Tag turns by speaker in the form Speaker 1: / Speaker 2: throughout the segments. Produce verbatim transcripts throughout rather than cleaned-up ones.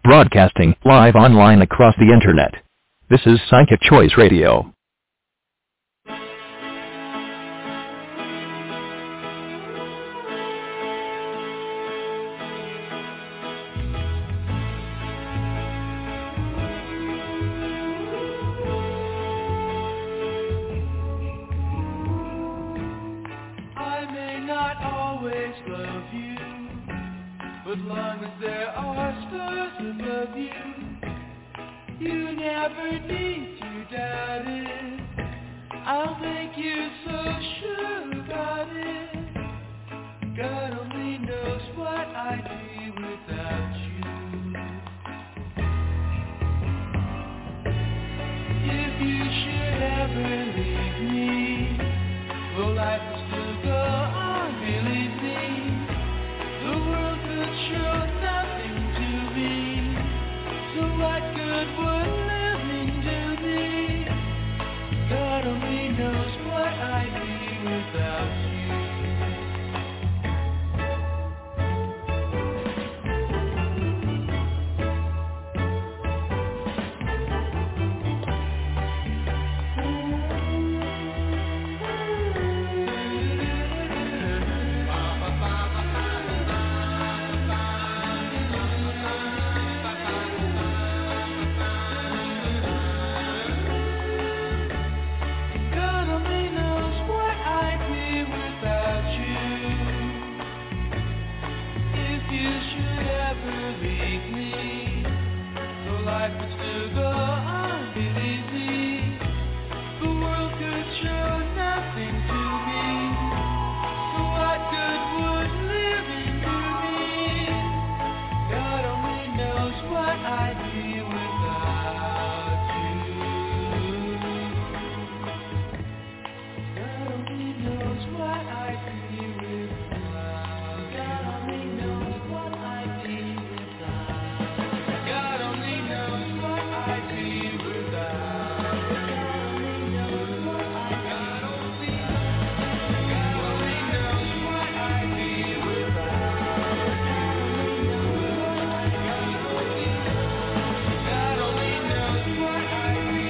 Speaker 1: Broadcasting live online across the internet. This is Psychic Choice Radio.
Speaker 2: I may not always love you, but long as there are stars above you, you never need to doubt it. I'll make you so sure about it. God only knows what I'd be without you. If you should ever leave me, will life will still go on, believe me. The world could show nothing to me, so what good would living do me? God only knows what I'd be without you. God only knows what I'd be without you. If you should ever leave me, so life would still go on, believe me. The world could show nothing to me, so what good would living do me? God only knows what I'd be without you. God only knows what I'd be without. God only knows what I'd be without. God only knows what I'd be without. God only knows what I'd be without. God only knows what I'd be without. God only knows what I'd be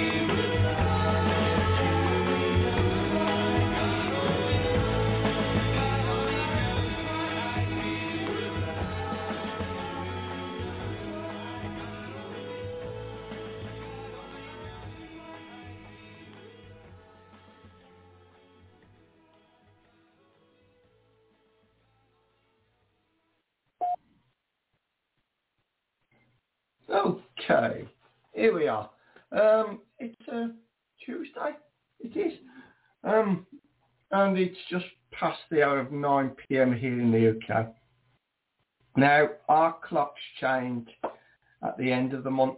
Speaker 3: Okay, here we are. Um, it's uh, Tuesday, it is, um, and it's just past the hour of nine p.m. here in the U K. Now, our clocks change at the end of the month,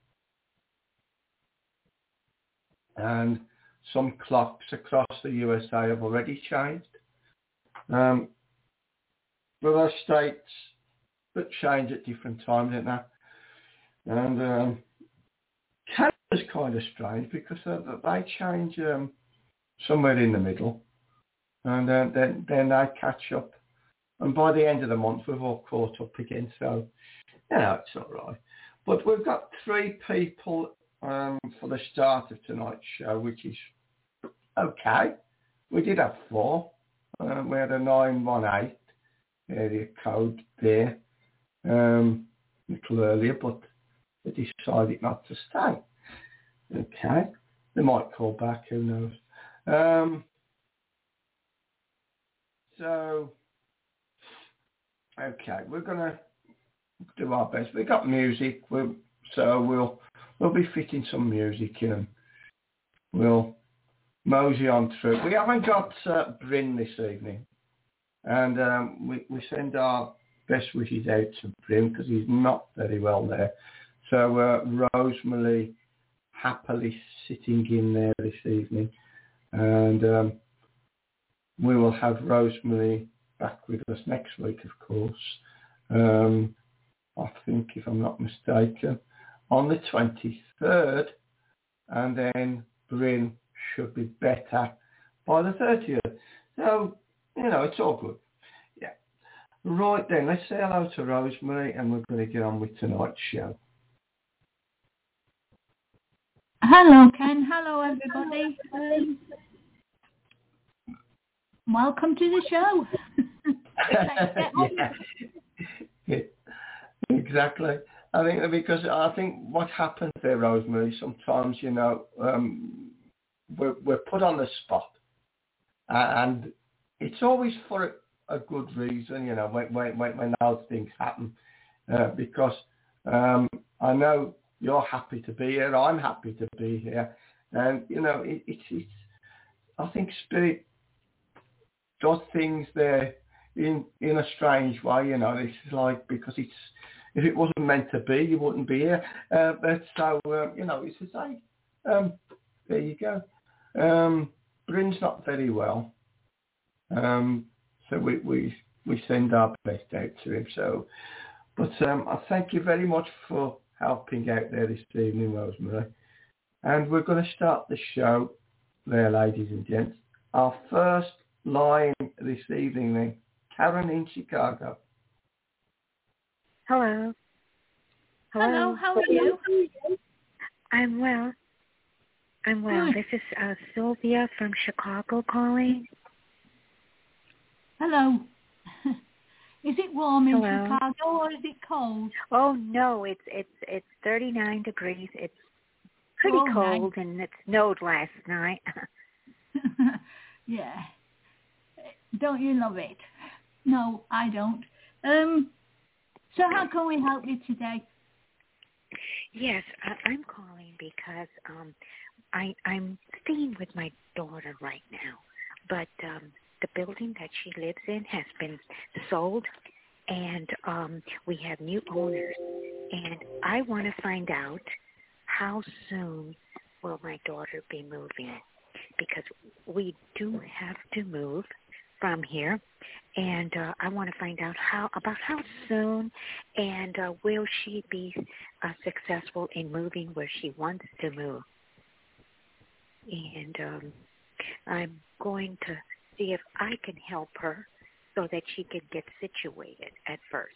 Speaker 3: and some clocks across the U S A have already changed. Um, there are states that change at different times, isn't there? And um, Canada's kind of strange because uh, they change um, somewhere in the middle, and uh, then then they catch up, and by the end of the month we've all caught up again. So you know it's all right. But we've got three people um, for the start of tonight's show, which is okay. We did have four. Um, we had a nine one eight area code there um, a little earlier, but they decided not to stay. Okay. They might call back, who knows. Um, so, okay, we're going to do our best. We've got music, we're, so we'll we'll be fitting some music in and we'll mosey on through. We haven't got uh, Bryn this evening, and um, we, we send our best wishes out to Bryn because he's not very well there. So uh, Rosemary happily sitting in there this evening, and um, we will have Rosemary back with us next week, of course. Um, I think, if I'm not mistaken, on the twenty-third, and then Bryn should be better by the thirtieth. So, you know, it's all good. Yeah. Right then, let's say hello to Rosemary and we're going to get on with tonight's show.
Speaker 4: Hello, Ken. Hello, everybody. Um, welcome to the show. Let's get on.
Speaker 3: Yeah. Exactly. I think because I think what happens there, Rosemary, sometimes, you know, um, we're, we're put on the spot. And it's always for a, a good reason, you know, when, when, when those things happen. Uh, because um, I know you're happy to be here. I'm happy to be here. And, you know, it, it's, it's, I think Spirit does things there in in a strange way, you know. It's like, because it's, if it wasn't meant to be, you wouldn't be here. Uh, but so, uh, you know, it's to say, um, there you go. Um, Bryn's not very well. Um, so we, we, we send our best out to him. So, but um, I thank you very much for helping out there this evening, Rosemary. And we're going to start the show there, ladies and gents. Our first line this evening then, Karen in Chicago.
Speaker 5: Hello.
Speaker 4: Hello, how are you?
Speaker 5: I'm well. I'm well.
Speaker 4: Good.
Speaker 5: This is uh, Sylvia from Chicago calling.
Speaker 4: Hello. Is it warm in
Speaker 5: Hello.
Speaker 4: Chicago or is it cold?
Speaker 5: Oh no, it's it's it's thirty-nine degrees. It's pretty
Speaker 4: Oh,
Speaker 5: cold, and it snowed last night.
Speaker 4: Yeah. Don't you love it? No, I don't. Um. So how can we help you today?
Speaker 5: Yes, I, I'm calling because um, I I'm staying with my daughter right now, but um, the building that she lives in has been sold, and um, we have new owners, and I want to find out how soon will my daughter be moving, because we do have to move from here, and uh, I want to find out how about how soon, and uh, will she be uh, successful in moving where she wants to move. And um, I'm going to see if I can help her so that she can get situated at first.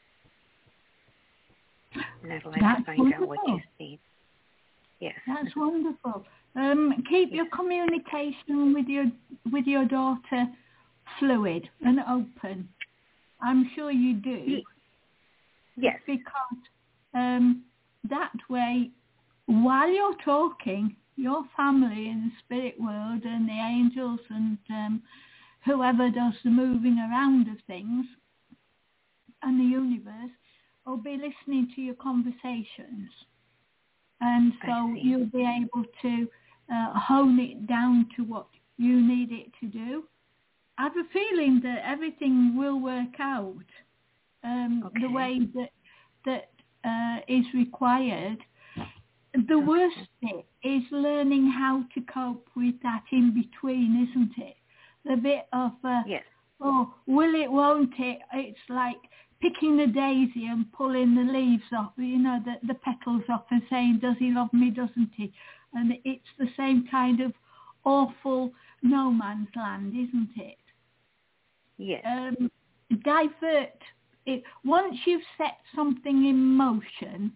Speaker 5: And I'd like
Speaker 4: That's
Speaker 5: to find out what you
Speaker 4: wonderful.
Speaker 5: see. Yes.
Speaker 4: That's wonderful. Um, keep your communication with your with your daughter fluid and open. I'm sure you do.
Speaker 5: Yes.
Speaker 4: Because um, that way, while you're talking, your family in the spirit world and the angels and um, whoever does the moving around of things and the universe will be listening to your conversations. And so you'll be able to uh, hone it down to what you need it to do. I have a feeling that everything will work out um,
Speaker 5: Okay.
Speaker 4: the way that that uh, is required. The worst bit is learning how to cope with that in between, isn't it? The bit of, uh,
Speaker 5: Yes.
Speaker 4: oh, will it, won't it? It's like picking the daisy and pulling the leaves off, you know, the, the petals off and saying, does he love me, doesn't he? And it's the same kind of awful no man's land, isn't it?
Speaker 5: Yes.
Speaker 4: Um, divert it. Once you've set something in motion,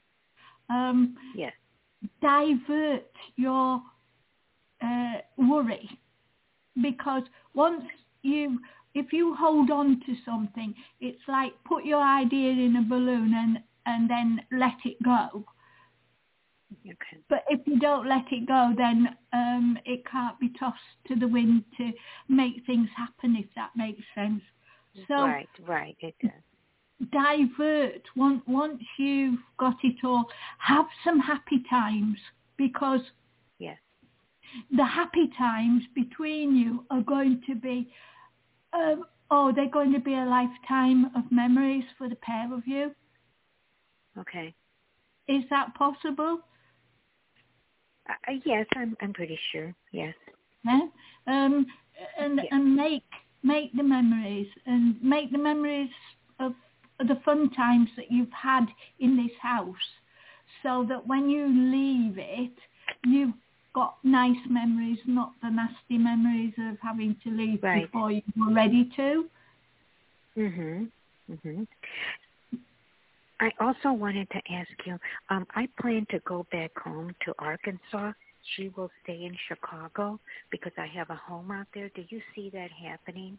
Speaker 4: um,
Speaker 5: Yes.
Speaker 4: divert your uh, worry, because once you, if you hold on to something, it's like put your idea in a balloon and, and then let it go.
Speaker 5: Okay.
Speaker 4: But if you don't let it go, then um, it can't be tossed to the wind to make things happen, if that makes sense. So
Speaker 5: right, right, it does.
Speaker 4: Divert. Once, once you've got it all, have some happy times, because
Speaker 5: Yes.
Speaker 4: the happy times between you are going to be, um, oh, they're going to be a lifetime of memories for the pair of you.
Speaker 5: Okay.
Speaker 4: Is that possible?
Speaker 5: Uh, yes, I'm. I'm pretty sure. Yes.
Speaker 4: Yeah? Um, and
Speaker 5: Yes.
Speaker 4: and make make the memories and make the memories of the fun times that you've had in this house, so that when you leave it, you've got nice memories, not the nasty memories of having to leave
Speaker 5: Right.
Speaker 4: before you were ready to.
Speaker 5: Mhm. Mhm. I also wanted to ask you. Um, I plan to go back home to Arkansas. She will stay in Chicago because I have a home out there. Do you see that happening?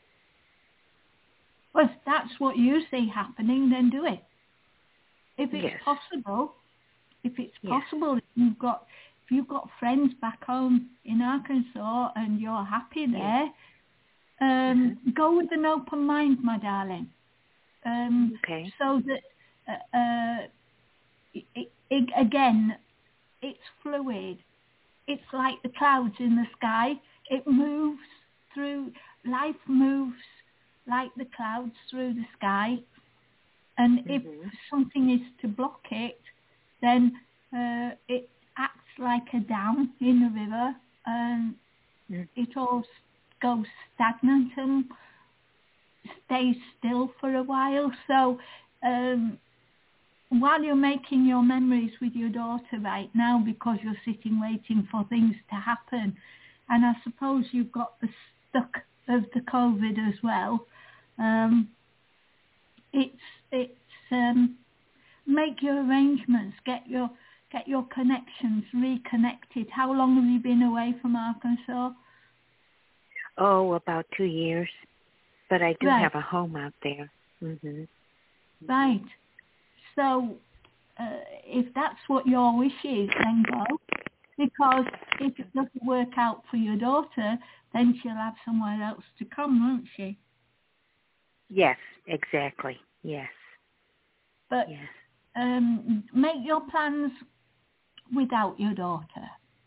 Speaker 4: Well, if that's what you see happening, then do it. If it's
Speaker 5: Yes.
Speaker 4: possible, if it's
Speaker 5: Yes.
Speaker 4: possible, if you've got if you've got friends back home in Arkansas and you're happy there,
Speaker 5: Yes.
Speaker 4: um,
Speaker 5: Mm-hmm.
Speaker 4: go with an open mind, my darling. Um,
Speaker 5: Okay.
Speaker 4: so that uh, uh, it, it, again, it's fluid. It's like the clouds in the sky. It moves through. Life moves like the clouds through the sky. And if
Speaker 5: Mm-hmm.
Speaker 4: something is to block it, then uh, it acts like a dam in the river, and
Speaker 5: Mm-hmm.
Speaker 4: it all goes stagnant and stays still for a while. So um, while you're making your memories with your daughter right now, because you're sitting waiting for things to happen, and I suppose you've got the stuck of the COVID as well, um, it's it's um, make your arrangements, get your get your connections reconnected. How long have you been away from Arkansas?
Speaker 5: Oh, about two years. But I do
Speaker 4: Right.
Speaker 5: have a home out there. Mhm.
Speaker 4: Right. So uh, if that's what your wish is, then go. Because if it doesn't work out for your daughter, then she'll have somewhere else to come, won't she?
Speaker 5: Yes, exactly. Yes.
Speaker 4: But
Speaker 5: Yes.
Speaker 4: um, make your plans without your daughter,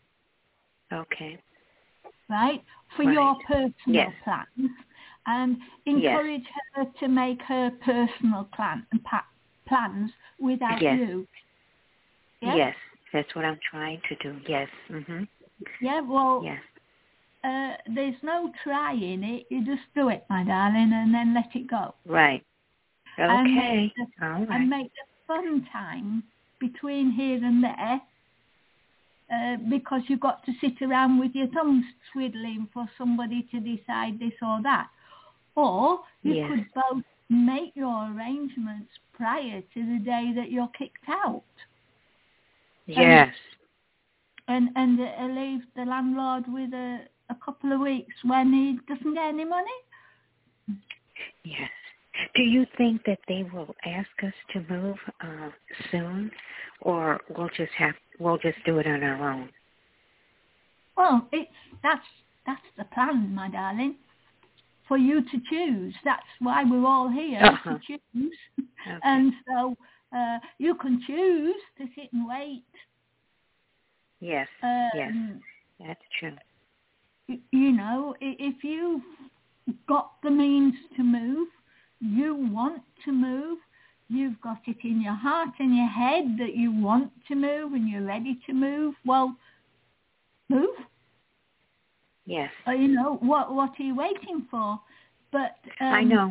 Speaker 5: Okay.
Speaker 4: right? For
Speaker 5: Right.
Speaker 4: your personal
Speaker 5: Yes.
Speaker 4: plans, and encourage her to make her personal plan pa- plans without
Speaker 5: Yes.
Speaker 4: you. Yeah?
Speaker 5: Yes. That's what I'm trying to do. Yes. Mhm.
Speaker 4: Yeah. Well,
Speaker 5: Yes.
Speaker 4: uh, there's no trying it. You just do it, my darling, and then let it go.
Speaker 5: Right.
Speaker 4: And
Speaker 5: Okay.
Speaker 4: make the,
Speaker 5: All right.
Speaker 4: and make the fun time between here and there. Uh, because you've got to sit around with your thumbs twiddling for somebody to decide this or that. Or you
Speaker 5: Yes.
Speaker 4: could both make your arrangements prior to the day that you're kicked out.
Speaker 5: Yes.
Speaker 4: And and, and uh, leave the landlord with a, a couple of weeks when he doesn't get any money.
Speaker 5: Yes. Do you think that they will ask us to move uh, soon, or we'll just have we'll just do it on our own?
Speaker 4: Well, it's that's that's the plan, my darling. For you to choose. That's why we're all here,
Speaker 5: Uh-huh.
Speaker 4: to choose.
Speaker 5: Okay.
Speaker 4: And so uh, you can choose to sit and wait.
Speaker 5: Yes.
Speaker 4: Um,
Speaker 5: Yes. That's true.
Speaker 4: y- you know, i- if you've got the means to move, you want to move, you've got it in your heart and your head that you want to move and you're ready to move, well, move.
Speaker 5: Yes.
Speaker 4: Uh, you know, what what are you waiting for? But um,
Speaker 5: I know.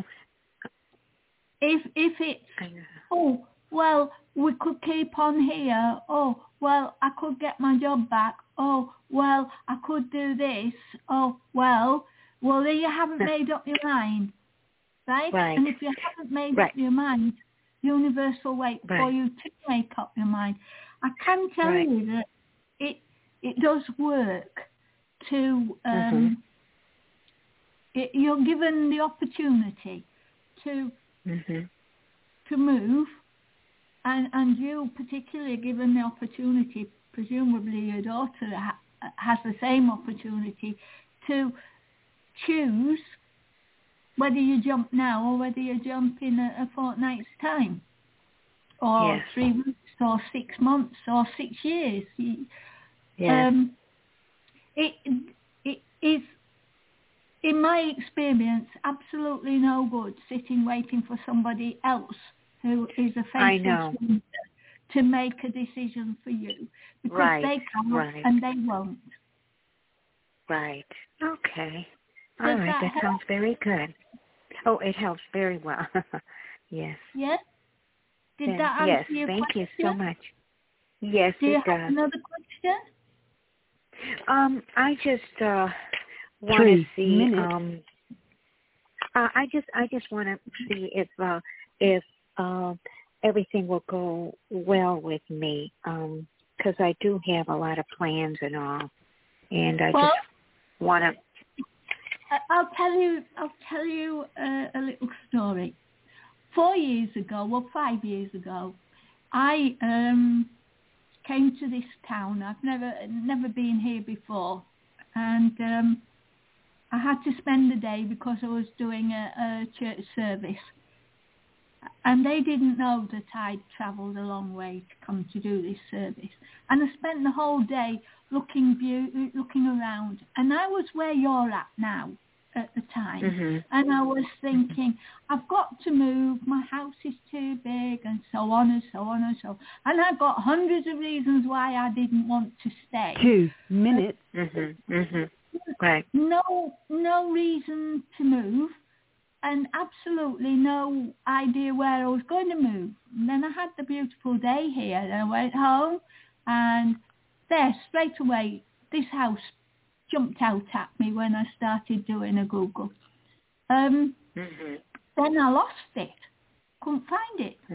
Speaker 4: If if it's,
Speaker 5: I know.
Speaker 4: oh, well, we could keep on here. Oh, well, I could get my job back. Oh, well, I could do this. Oh, well, well, then you haven't made up your mind, right?
Speaker 5: Right.
Speaker 4: And if you haven't made
Speaker 5: Right.
Speaker 4: up your mind, the universe will wait for
Speaker 5: Right.
Speaker 4: you to make up your mind. I can tell
Speaker 5: Right.
Speaker 4: you that it it does work to, um,
Speaker 5: Mhm.
Speaker 4: it, you're given the opportunity to
Speaker 5: Mhm.
Speaker 4: to move, and, and you particularly given the opportunity, presumably your daughter ha- has the same opportunity to choose whether you jump now or whether you jump in a, a fortnight's time, or
Speaker 5: Yes.
Speaker 4: three weeks, or six months, or six years. You-
Speaker 5: Yes.
Speaker 4: Um, it, it is, in my experience, absolutely no good sitting waiting for somebody else who is a
Speaker 5: I
Speaker 4: faceless
Speaker 5: know.
Speaker 4: wonder to make a decision for you, because
Speaker 5: Right.
Speaker 4: they can't
Speaker 5: Right.
Speaker 4: and they won't.
Speaker 5: Right. Okay. All
Speaker 4: Does
Speaker 5: right.
Speaker 4: that
Speaker 5: That
Speaker 4: help?
Speaker 5: sounds very good. Oh, it helps very well. Yes.
Speaker 4: Yes? Did
Speaker 5: Then,
Speaker 4: that
Speaker 5: yes.
Speaker 4: answer your
Speaker 5: Thank
Speaker 4: question?
Speaker 5: you so much. Yes,
Speaker 4: Do you
Speaker 5: it
Speaker 4: have
Speaker 5: does.
Speaker 4: another question?
Speaker 5: Um, I just uh want
Speaker 1: Three
Speaker 5: to see
Speaker 1: minutes.
Speaker 5: um Uh, I just I just want to see if uh, if uh, everything will go well with me, because um, I do have a lot of plans and all, and I
Speaker 4: well,
Speaker 5: just want to.
Speaker 4: I'll tell you. I'll tell you a, a little story. Four years ago, well, five years ago, I um, came to this town. I've never never been here before, and um, I had to spend the day because I was doing a, a church service. And they didn't know that I'd travelled a long way to come to do this service. And I spent the whole day looking view, looking around. And I was where you're at now at the time.
Speaker 5: Mm-hmm.
Speaker 4: And I was thinking, I've got to move. My house is too big and so on and so on and so on. And I've got hundreds of reasons why I didn't want to stay.
Speaker 6: Two minutes.
Speaker 5: Mm-hmm. Mm-hmm. Right.
Speaker 4: No, no reason to move. And absolutely no idea where I was going to move. And then I had the beautiful day here, and I went home, and there, straight away, this house jumped out at me when I started doing a Google. Um,
Speaker 5: mm-hmm.
Speaker 4: Then I lost it. Couldn't find it.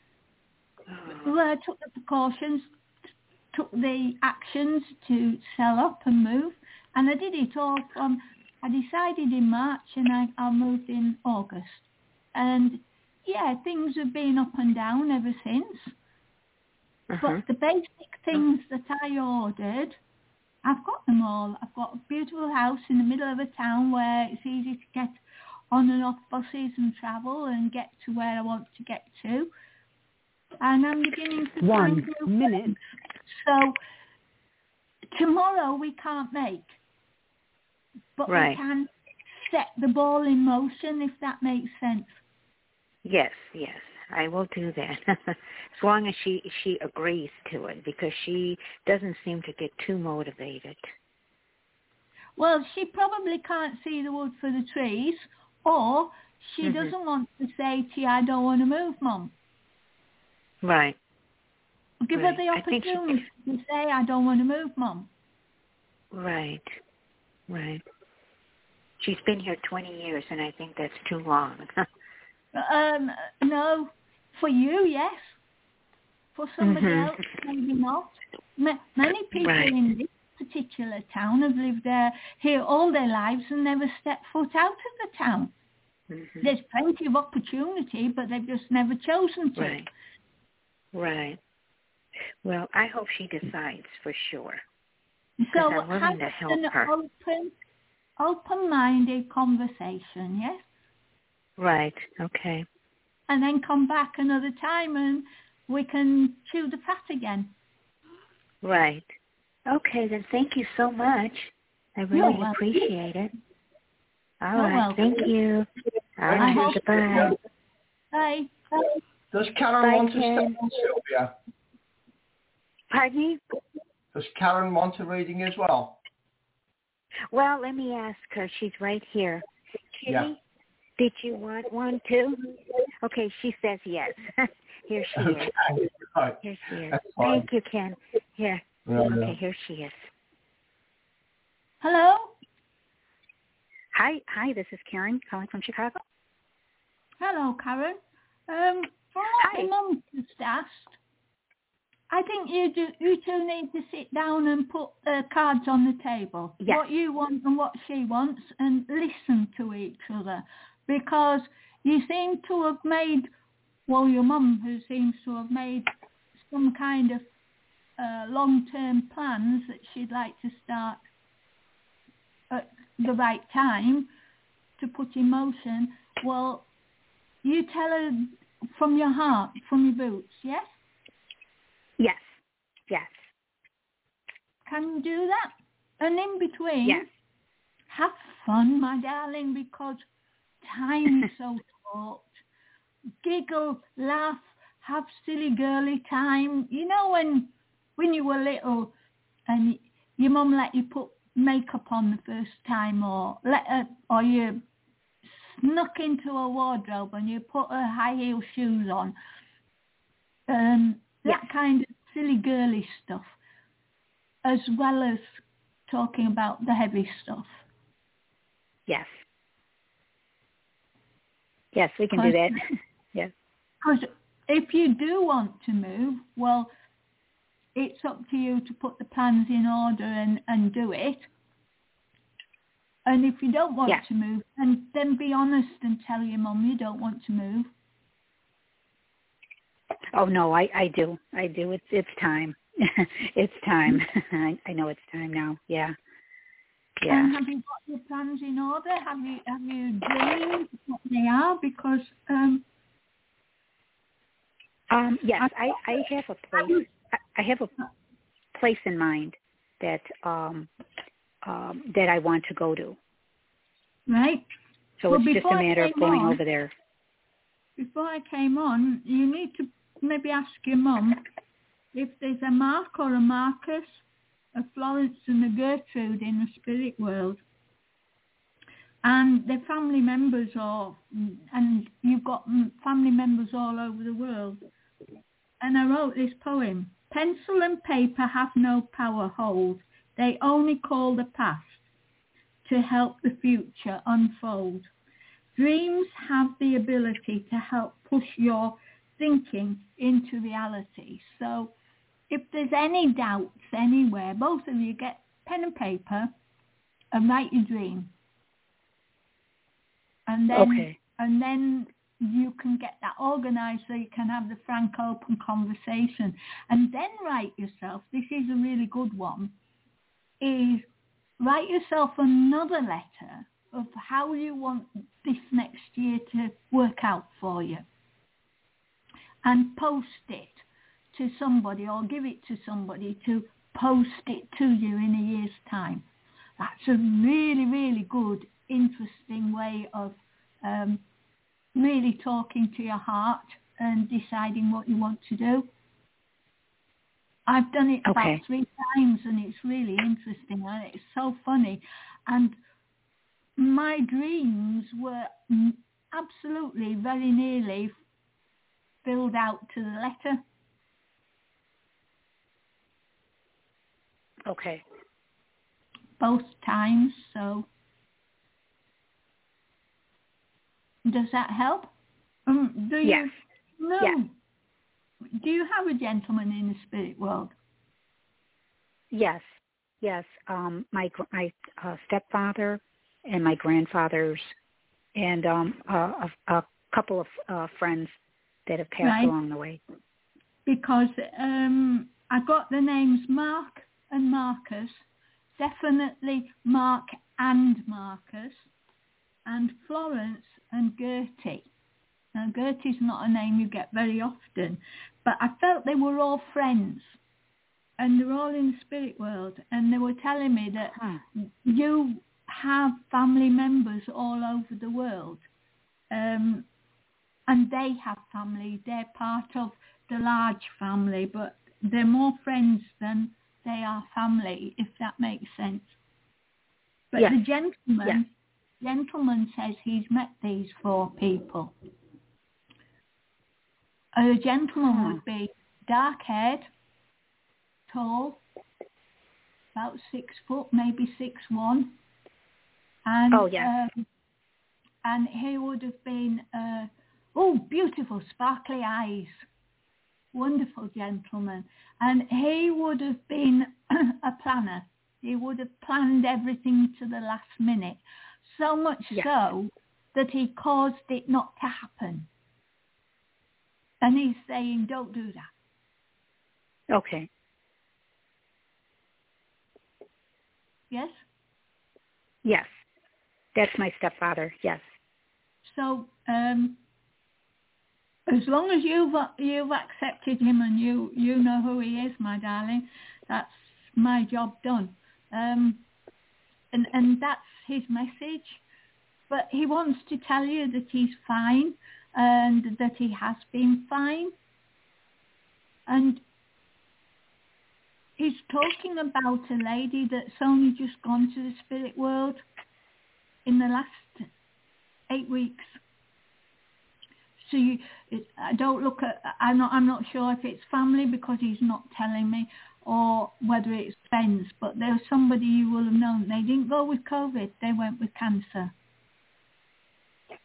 Speaker 5: Oh.
Speaker 4: Well, I took the precautions, took the actions to sell up and move, and I did it all from... I decided in March and I, I moved in August. And yeah, things have been up and down ever since.
Speaker 5: Uh-huh.
Speaker 4: But the basic things that I ordered, I've got them all. I've got a beautiful house in the middle of a town where it's easy to get on and off buses and travel and get to where I want to get to. And I'm beginning to
Speaker 6: One
Speaker 4: find new
Speaker 6: minute.
Speaker 4: friends. So tomorrow we can't make. But
Speaker 5: right.
Speaker 4: we can set the ball in motion, if that makes sense.
Speaker 5: Yes, yes, I will do that. As long as she she agrees to it, because she doesn't seem to get too motivated.
Speaker 4: Well, she probably can't see the wood for the trees, or she
Speaker 5: mm-hmm.
Speaker 4: doesn't want to say to you, I don't want to move, Mum.
Speaker 5: Right.
Speaker 4: Give
Speaker 5: right.
Speaker 4: her the opportunity
Speaker 5: she...
Speaker 4: to say, I don't want to move, Mum.
Speaker 5: Right, right. She's been here twenty years, and I think that's too long.
Speaker 4: um, no, for you, yes. For somebody
Speaker 5: mm-hmm.
Speaker 4: else, maybe not. M- many people
Speaker 5: right.
Speaker 4: in this particular town have lived there here all their lives and never stepped foot out of the town.
Speaker 5: Mm-hmm.
Speaker 4: There's plenty of opportunity, but they've just never chosen to.
Speaker 5: Right. Right. Well, I hope she decides for sure.
Speaker 4: So
Speaker 5: I'm willing
Speaker 4: have
Speaker 5: to help
Speaker 4: an
Speaker 5: her.
Speaker 4: open, open-minded conversation, yes?
Speaker 5: Right. Okay.
Speaker 4: And then come back another time and we can chew the fat again.
Speaker 5: Right. Okay, then thank you so much. I really
Speaker 4: You're
Speaker 5: appreciate it. All
Speaker 4: You're
Speaker 5: right.
Speaker 4: welcome.
Speaker 5: Thank you. All
Speaker 3: Thank
Speaker 5: right.
Speaker 3: you,
Speaker 5: Goodbye.
Speaker 4: Bye.
Speaker 3: Does Karen
Speaker 5: Bye,
Speaker 3: want to stay
Speaker 5: Ken.
Speaker 3: on, Sylvia?
Speaker 5: Pardon me?
Speaker 3: Does Karen want a reading as well?
Speaker 5: Well, let me ask her. She's right here. Kitty,
Speaker 3: Yeah.
Speaker 5: did you want one too? Okay, she says yes. Here she
Speaker 3: Okay.
Speaker 5: is.
Speaker 3: Right.
Speaker 5: Here she is.
Speaker 3: That's fine.
Speaker 5: Thank you, Ken. Here.
Speaker 3: Yeah,
Speaker 5: Okay,
Speaker 3: yeah.
Speaker 5: here she is.
Speaker 4: Hello?
Speaker 7: Hi, hi. This is Karen calling from Chicago.
Speaker 4: Hello, Karen. Um, from what
Speaker 7: Hi.
Speaker 4: the mum just asked, I think you do, you two need to sit down and put uh, cards on the table.
Speaker 7: Yes.
Speaker 4: What you want and what she wants, and listen to each other, because you seem to have made, well, your mum who seems to have made some kind of uh, long-term plans that she'd like to start at the right time to put in motion. Well, you tell her from your heart, from your boots, yes?
Speaker 7: Yes, yes,
Speaker 4: Can you do that? And in between,
Speaker 7: yes.
Speaker 4: have fun, my darling, because time is so short. Giggle, laugh, have silly girly time. You know when when you were little and your mum let you put makeup on the first time, or let her, or you snuck into a wardrobe and you put her high heel shoes on. Um, that
Speaker 7: Yes.
Speaker 4: kind of silly girly stuff, as well as talking about the heavy stuff.
Speaker 7: Yes. Yes, we can do that. Yes.
Speaker 4: Because if you do want to move, well, it's up to you to put the plans in order and, and do it. And if you don't want
Speaker 7: Yeah.
Speaker 4: to move, then, then be honest and tell your mum you don't want to move.
Speaker 7: Oh no, I, I do. I do. It's it's time. It's time. I, I know it's time now. Yeah. Yeah.
Speaker 4: And have you got your plans in order? Have you have you dreamed what they are? Because um,
Speaker 7: Um, yes, I, I have a place. I, I have a place in mind that um, um, that I want to go to.
Speaker 4: right.
Speaker 7: So
Speaker 4: Well,
Speaker 7: it's just a
Speaker 4: before I
Speaker 7: matter of
Speaker 4: came
Speaker 7: going
Speaker 4: on-
Speaker 7: over there.
Speaker 4: Before I came on, you need to maybe ask your mum if there's a Mark or a Marcus, a Florence and a Gertrude in the spirit world. And they're family members, or and you've got family members all over the world. And I wrote this poem. Pencil and paper have no power hold. They only call the past to help the future unfold. Dreams have the ability to help push your thinking into reality. So if there's any doubts anywhere, both of you get pen and paper and write your dream. And then,
Speaker 7: Okay.
Speaker 4: and then you can get that organized so you can have the frank, open conversation. And then write yourself, this is a really good one, is write yourself another letter of how you want this next year to work out for you. And post it to somebody or give it to somebody to post it to you in a year's time. That's a really, really good, interesting way of um, really talking to your heart and deciding what you want to do. I've done it
Speaker 7: Okay.
Speaker 4: about three times and it's really interesting and it's so funny. And my dreams were absolutely very nearly filled out to the letter.
Speaker 7: Okay.
Speaker 4: Both times, so does that help? Um, do you?
Speaker 7: Yes.
Speaker 4: No.
Speaker 7: Yes.
Speaker 4: Do you have a gentleman in the spirit world?
Speaker 7: Yes. Yes. Um, my gr- my uh, stepfather and my grandfathers and um, uh, a, a couple of uh, friends that have passed
Speaker 4: Right.
Speaker 7: along the way.
Speaker 4: Because um, I got the names Mark and Marcus, definitely Mark and Marcus, and Florence and Gertie. Now, Gertie's not a name you get very often, but I felt they were all friends, and they're all in the spirit world, and they were telling me that
Speaker 7: Huh.
Speaker 4: you have family members all over the world, um, and they have family. They're part of the large family, but they're more friends than they are family, if that makes sense. But
Speaker 7: Yes.
Speaker 4: the gentleman,
Speaker 7: Yes.
Speaker 4: gentleman says he's met these four people. A gentleman
Speaker 7: Hmm.
Speaker 4: would be dark-haired, tall, about six foot, maybe six one, and
Speaker 7: Oh, yes.
Speaker 4: um, and he would have been uh, oh, beautiful, sparkly eyes, wonderful gentleman, and he would have been a planner. He would have planned everything to the last minute, so much
Speaker 7: Yes.
Speaker 4: so that he caused it not to happen. And he's saying, don't do that.
Speaker 7: Okay.
Speaker 4: Yes?
Speaker 7: Yes. That's my stepfather. Yes.
Speaker 4: So um, as long as you've you've accepted him and you, you know who he is, my darling, that's my job done. Um, and, and that's his message. But he wants to tell you that he's fine and that he has been fine. And he's talking about a lady that's only just gone to the spirit world in the last eight weeks. So you, it, I don't look at, I'm not, I'm not sure if it's family because he's not telling me, or whether it's friends, but there's somebody you will have known. They didn't go with COVID, they went with cancer.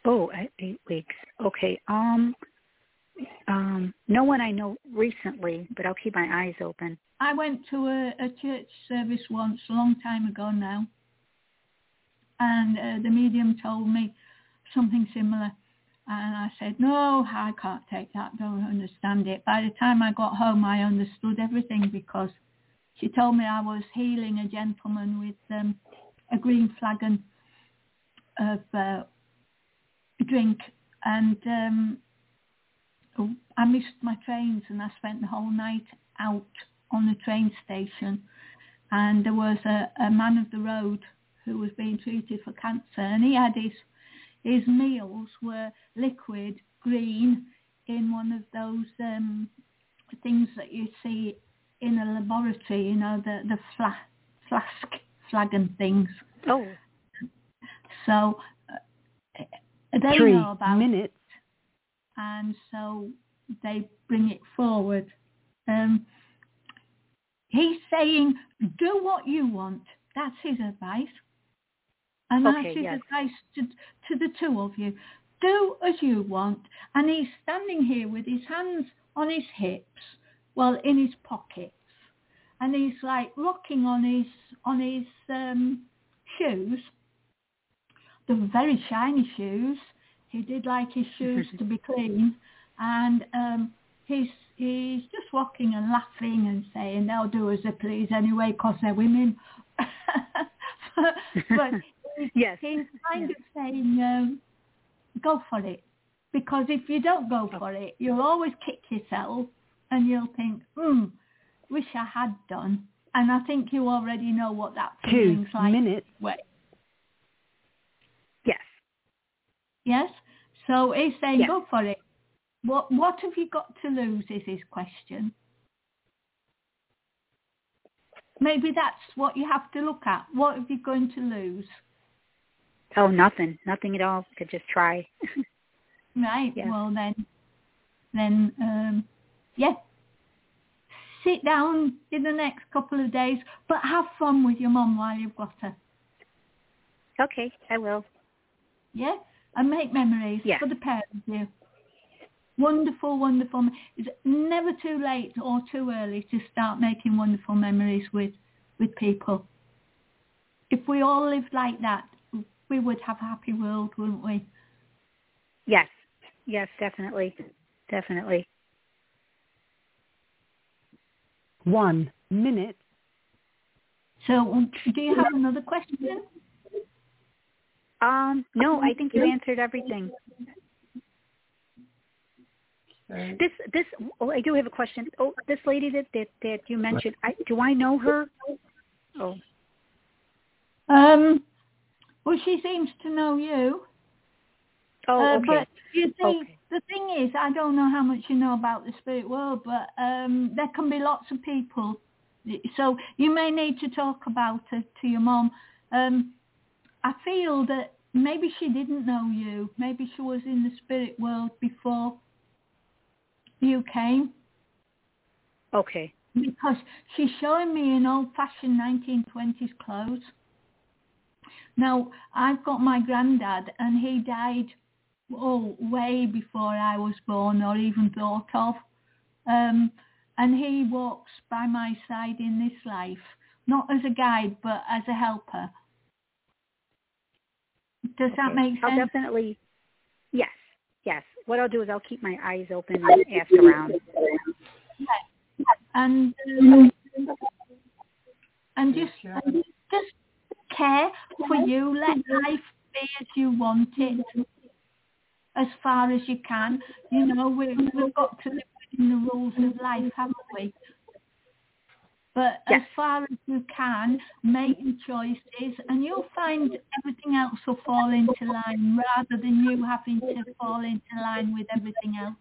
Speaker 7: Oh, eight weeks. Okay. Um, um, no one I know recently, but I'll keep my eyes open.
Speaker 4: I went to a, a church service once, a long time ago now, and uh, the medium told me something similar. And I said, no, I can't take that, don't understand it. By the time I got home, I understood everything because she told me I was healing a gentleman with um, a green flagon of uh, drink. And um, I missed my trains and I spent the whole night out on the train station. And there was a, a man of the road who was being treated for cancer, and he had his his meals were liquid green in one of those um, things that you see in a laboratory, you know, the the fla- flask flagon things.
Speaker 7: Oh,
Speaker 4: so uh, they
Speaker 6: Three
Speaker 4: know about
Speaker 6: minutes,
Speaker 4: it, and so they bring it forward. Um, he's saying, "Do what you want." That's his advice. And
Speaker 7: okay,
Speaker 4: that's his
Speaker 7: yes.
Speaker 4: advice to, to the two of you. Do as you want. And he's standing here with his hands on his hips, well, in his pockets. And he's like rocking on his on his um, shoes. The very shiny shoes. He did like his shoes to be clean. And um, he's he's just rocking and laughing and saying they'll do as they please anyway because they're women. but, but
Speaker 7: yes.
Speaker 4: he's kind of saying, um, go for it. Because if you don't go for it, you'll always kick yourself and you'll think, hmm, wish I had done. And I think you already know what that feeling's
Speaker 6: two
Speaker 4: like.
Speaker 6: minutes.
Speaker 4: Way.
Speaker 7: Yes.
Speaker 4: Yes? So he's saying,
Speaker 7: yes.
Speaker 4: go for it. What What have you got to lose is his question. Maybe that's what you have to look at. What are you going to lose?
Speaker 7: Oh, nothing. Nothing at all. Could just try.
Speaker 4: Right.
Speaker 7: Yes.
Speaker 4: Well, then, then, um, yeah. Sit down in the next couple of days, but have fun with your mum while you've got her.
Speaker 7: Okay, I will.
Speaker 4: Yeah? And make memories
Speaker 7: yeah.
Speaker 4: for the pair of you. Wonderful, wonderful. It's never too late or too early to start making wonderful memories with, with people. If we all lived like that, we would have a happy world, wouldn't we?
Speaker 7: Yes. Yes, definitely. Definitely.
Speaker 6: One minute.
Speaker 4: So do you have another question?
Speaker 7: Um, no, I think you answered everything.
Speaker 3: Okay.
Speaker 7: This, this, oh, I do have a question. Oh, this lady that, that, that you mentioned, I, do I know her? Oh.
Speaker 4: Um, well, she seems to know you.
Speaker 7: Oh,
Speaker 4: uh,
Speaker 7: okay.
Speaker 4: But you see,
Speaker 7: okay.
Speaker 4: the thing is, I don't know how much you know about the spirit world, but um, there can be lots of people. So you may need to talk about it to your mom. Um, I feel that maybe she didn't know you. Maybe she was in the spirit world before you came.
Speaker 7: Okay.
Speaker 4: Because she's showing me in old-fashioned nineteen twenties clothes. Now, I've got my granddad, and he died, oh, way before I was born or even thought of. Um, and he walks by my side in this life, not as a guide, but as a helper. Does
Speaker 7: okay.
Speaker 4: that make sense?
Speaker 7: I'll definitely, yes, yes. What I'll do is I'll keep my eyes open and ask around.
Speaker 4: Yeah. And um, and just just care for you. Let life be as you want it, as far as you can. You know, we, we've got to live within the rules of life, haven't we? But
Speaker 7: yes.
Speaker 4: as far as you can, make your choices, and you'll find everything else will fall into line rather than you having to fall into line with everything else.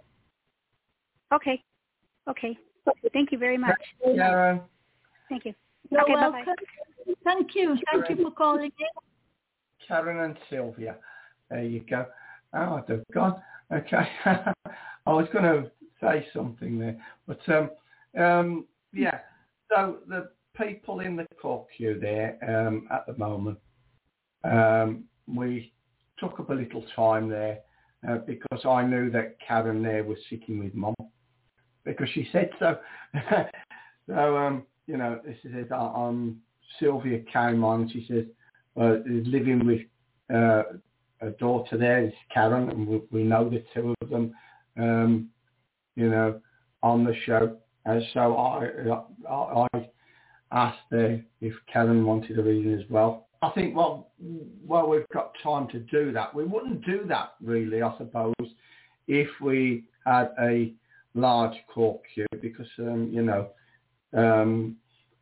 Speaker 7: Okay. Okay. Thank you very much.
Speaker 3: Karen.
Speaker 7: Thank you.
Speaker 4: You're
Speaker 7: okay,
Speaker 4: welcome.
Speaker 7: bye-bye.
Speaker 4: Thank you. Thank you for calling in.
Speaker 3: Karen and Sylvia. There you go. Oh, they've gone. Okay. I was going to say something there. But, um, um, yeah. So the people in the call queue there um, at the moment, um, we took up a little time there uh, because I knew that Karen there was sitting with Mum because she said so. so, um, you know, this is it. Um, Sylvia came on and she says, uh, living with uh, a daughter there is Karen, and we, we know the two of them, um, you know, on the show. And so I, I, I asked her if Karen wanted a reading as well. I think, well, well, we've got time to do that. We wouldn't do that, really, I suppose, if we had a large court queue because, um, you know, um,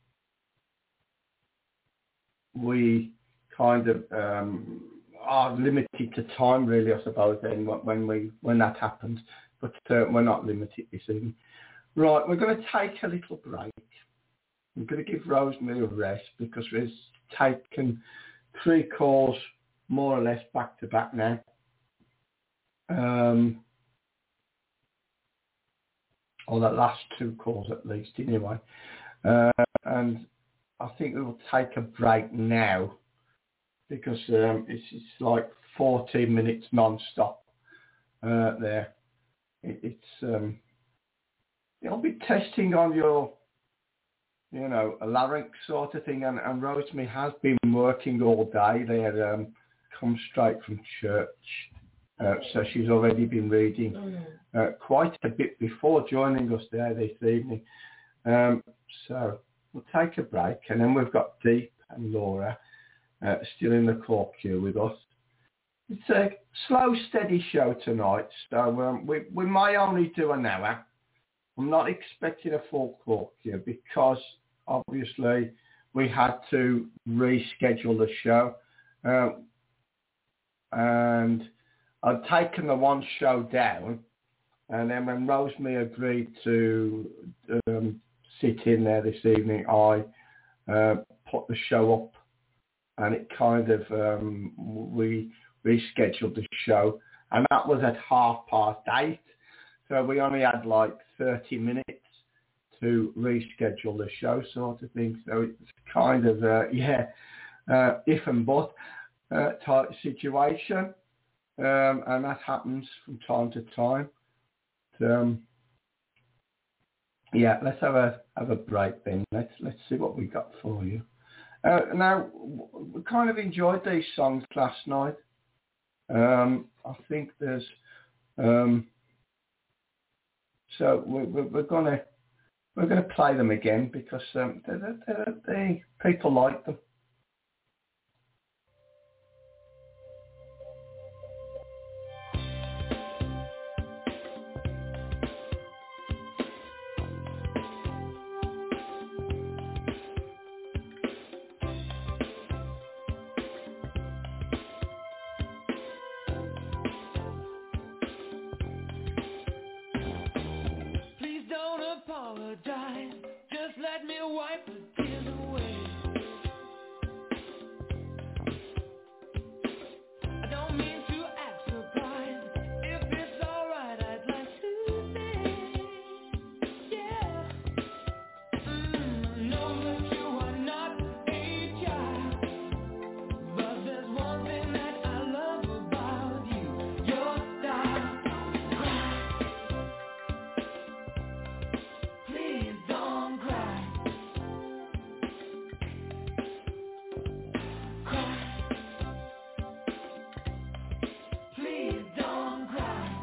Speaker 3: we kind of um, are limited to time, really, I suppose, then when we when that happens. But uh, we're not limited this evening. Right, we're going to take a little break. I'm going to give Rosemary a rest because we've taken three calls more or less back to back now. Um, or the last two calls at least, anyway. Uh, and I think we will take a break now because um, it's, it's like fourteen minutes non-stop uh, there. It, it's um, it'll be testing on your, you know, a larynx sort of thing. And, and Rosemary has been working all day there, um, come straight from church. Uh, so she's already been reading uh, quite a bit before joining us there this evening. Um, so we'll take a break, and then we've got Deep and Laura uh, still in the court queue with us. It's a slow, steady show tonight, so um, we, we may only do an hour. I'm not expecting a full court queue because obviously we had to reschedule the show. Uh, and I'd taken the one show down, and then when Rosemary agreed to um, sit in there this evening, I uh, put the show up, and it kind of, um, we rescheduled the show, and that was at half past eight, so we only had like thirty minutes to reschedule the show sort of thing, so it's kind of, uh, yeah, uh, if and but uh, type situation. Um, and that happens from time to time. Um, yeah, let's have a have a break then. Let's let's see what we got for you. Uh, now we kind of enjoyed these songs last night. Um, I think there's um, so we, we, we're gonna we're gonna play them again because um, they, they, they, people like them.
Speaker 2: Apologize, just let me wipe the tears away. I don't mean to act surprised. If it's alright, I'd like to say, yeah. Mm, I know that you are not a child, but there's one thing that I love about you, your style. Please don't cry. Cry. Please don't cry.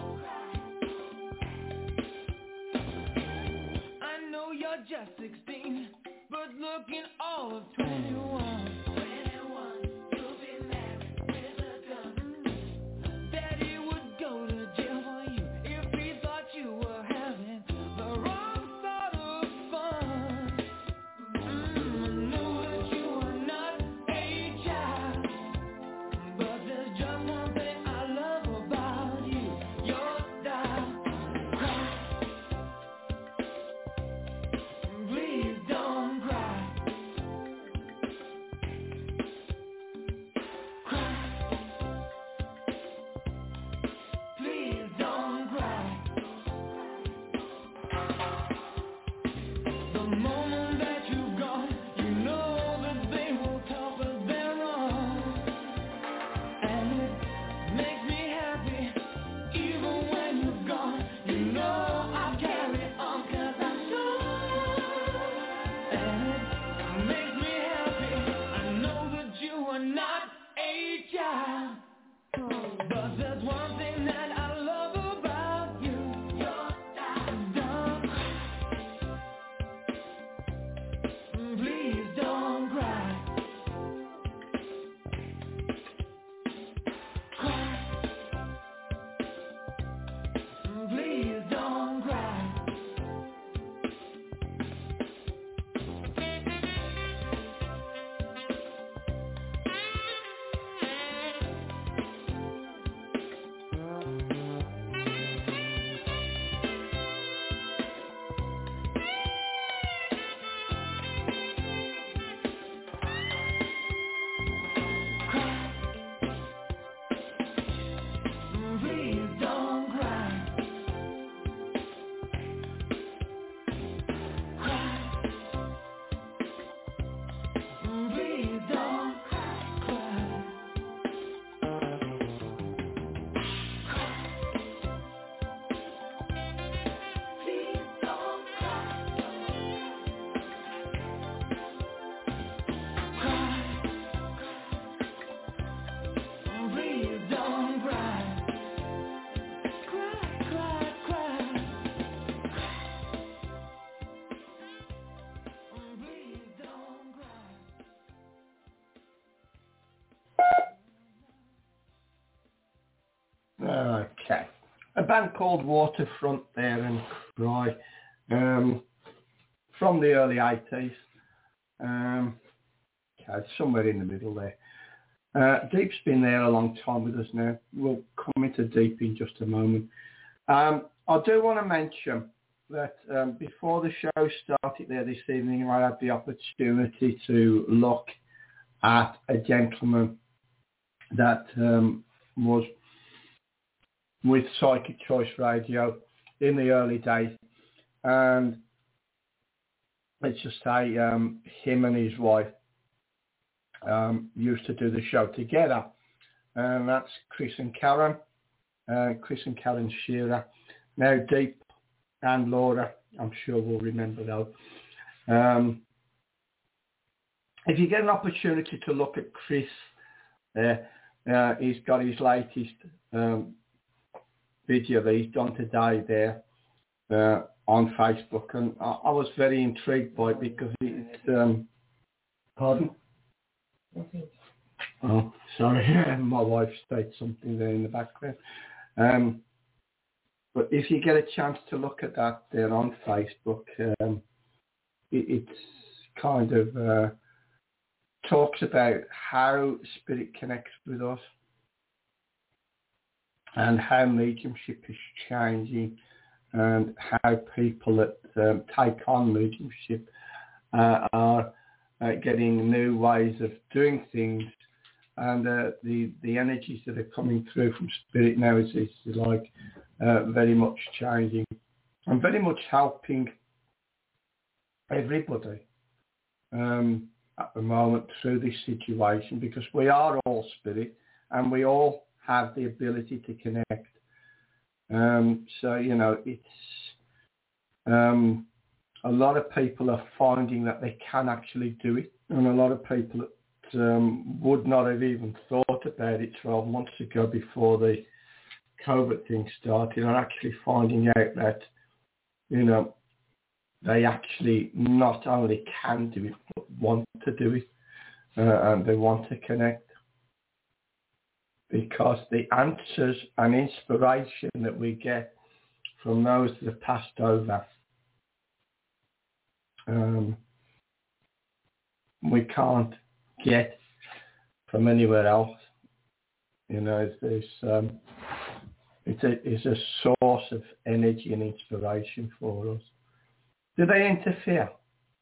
Speaker 2: I know you're just sixteen, but looking all of twenty-one. twenty-one, you'll be married with a gun. Daddy would go to jail for you if he thought you were having the wrong sort of fun. Mm, I know that you are not a child, but there's just one thing I love about you, your style. Cry. Please don't cry.
Speaker 3: band called Waterfront there and Cry um, from the early eighties. Um, okay, somewhere in the middle there. Uh, Deep's been there a long time with us now. We'll come into Deep in just a moment. Um, I do want to mention that um, before the show started there this evening, I had the opportunity to look at a gentleman that um, was with Psychic Choice Radio in the early days. And let's just say um, him and his wife um, used to do the show together. And that's Chris and Karen, uh, Chris and Karen Shearer. Now Deep and Laura, I'm sure will remember those. Um, if you get an opportunity to look at Chris, uh, uh, he's got his latest um, video that he's done today there uh, on Facebook, and I, I was very intrigued by it because it's um, pardon? Oh, sorry, my wife said something there in the background. Um, but if you get a chance to look at that there on Facebook, um, it, it's kind of uh, talks about how spirit connects with us and how mediumship is changing and how people that um, take on mediumship uh, are uh, getting new ways of doing things, and uh, the, the energies that are coming through from spirit now is, is like uh, very much changing and very much helping everybody um, at the moment through this situation, because we are all spirit and we all have the ability to connect. Um, so, you know, it's um, a lot of people are finding that they can actually do it, and a lot of people that um, would not have even thought about it twelve months ago before the COVID thing started are actually finding out that, you know, they actually not only can do it, but want to do it, uh, and they want to connect. Because the answers and inspiration that we get from those that have passed over, um, we can't get from anywhere else. You know, it's, um, it's, a, it's a source of energy and inspiration for us. Do they interfere?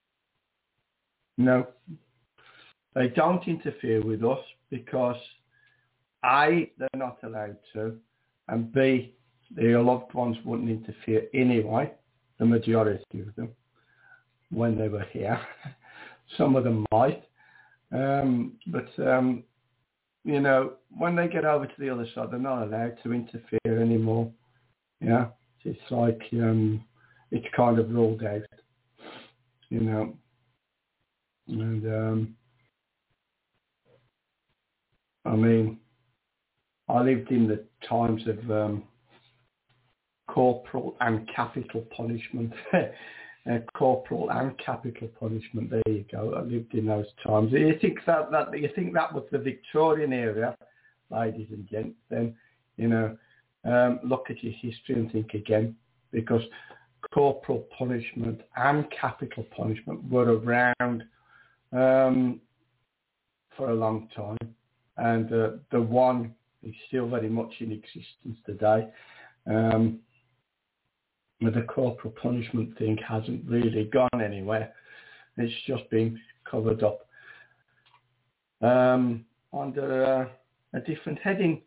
Speaker 3: No. They don't interfere with us because A, they're not allowed to, and B, their loved ones wouldn't interfere anyway, the majority of them, when they were here. Some of them might. Um, but, um, you know, when they get over to the other side, they're not allowed to interfere anymore. Yeah, it's like um, it's kind of ruled out, you know. And, um, I mean, I lived in the times of um, corporal and capital punishment. uh, corporal and capital punishment. There you go. I lived in those times. You think that, that you think that was the Victorian era, ladies and gents? Then you know, um, look at your history and think again, because corporal punishment and capital punishment were around um, for a long time, and uh, the one is still very much in existence today. Um, the corporal punishment thing hasn't really gone anywhere. It's just been covered up um, under uh, a different heading.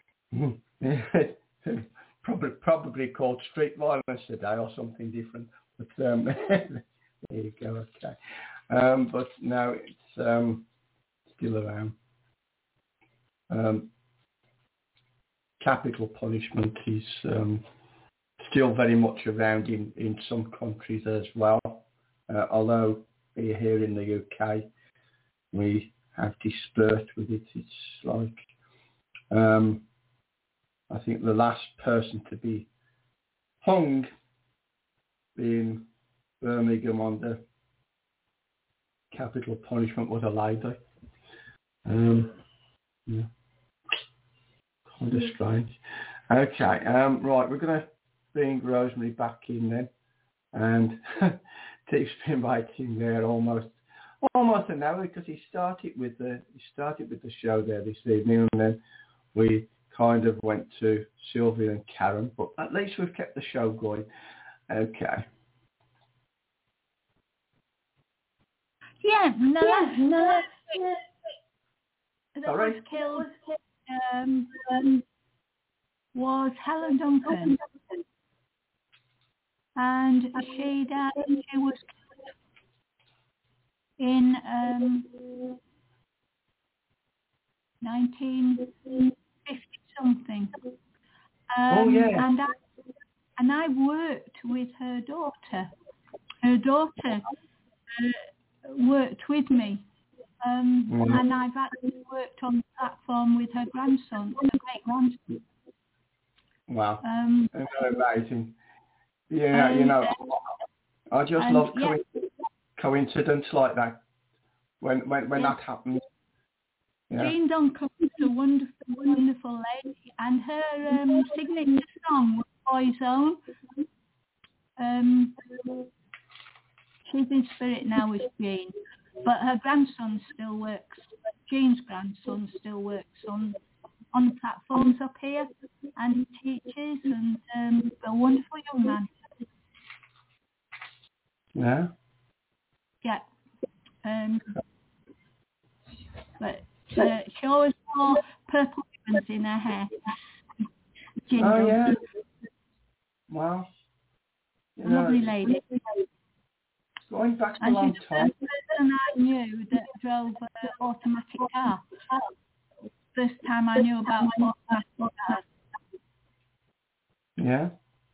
Speaker 3: probably probably called street violence today or something different. But um, there you go. Okay, um, but no, it's um, still around. Um, capital punishment is um, still very much around in, in some countries as well. Uh, although here in the U K we have dispersed with it. It's like um, I think the last person to be hung in Birmingham under capital punishment was a lady. Um, yeah. Kind of strange. Okay, um, right, we're going to bring Rosemary back in then. And Steve's been waiting there almost almost an hour because he started with the he started with the show there this evening, and then we kind of went to Sylvia and Karen, but at least we've kept the show going. Okay.
Speaker 4: Yeah, no, yeah, no. That
Speaker 3: Sorry?
Speaker 4: was killed um, um, was Helen Duncan, and she died. She was killed in um, nineteen fifty something. Um,
Speaker 3: oh yeah.
Speaker 4: And I and I worked with her daughter. Her daughter uh, worked with me. Um,
Speaker 3: Mm.
Speaker 4: And I've actually worked on the platform with her grandson, her great grandson.
Speaker 3: Wow.
Speaker 4: Um,
Speaker 3: Isn't that amazing? Yeah,
Speaker 4: and,
Speaker 3: you know,
Speaker 4: uh,
Speaker 3: I just
Speaker 4: and,
Speaker 3: love
Speaker 4: yeah.
Speaker 3: coinc- coincidence like that when when, when
Speaker 4: Yeah.
Speaker 3: that happens. Yeah.
Speaker 4: Jean Duncan was a wonderful, wonderful lady, and her um, signature song was Boyzone. Um, she's in spirit now with Jean, but her grandson still works. Jean's grandson still works on on the platforms up here, and he teaches, and um, a wonderful young man.
Speaker 3: Yeah.
Speaker 4: Yeah. Um, but uh, she always wore purple ribbons in her hair. Jean
Speaker 3: Oh
Speaker 4: Duncan.
Speaker 3: yeah. Wow. You know,
Speaker 4: Lovely lady.
Speaker 3: going back a
Speaker 4: And
Speaker 3: long
Speaker 4: she's the
Speaker 3: time.
Speaker 4: first person I knew that drove an automatic car. First time I knew about automatic cars.
Speaker 3: Yeah.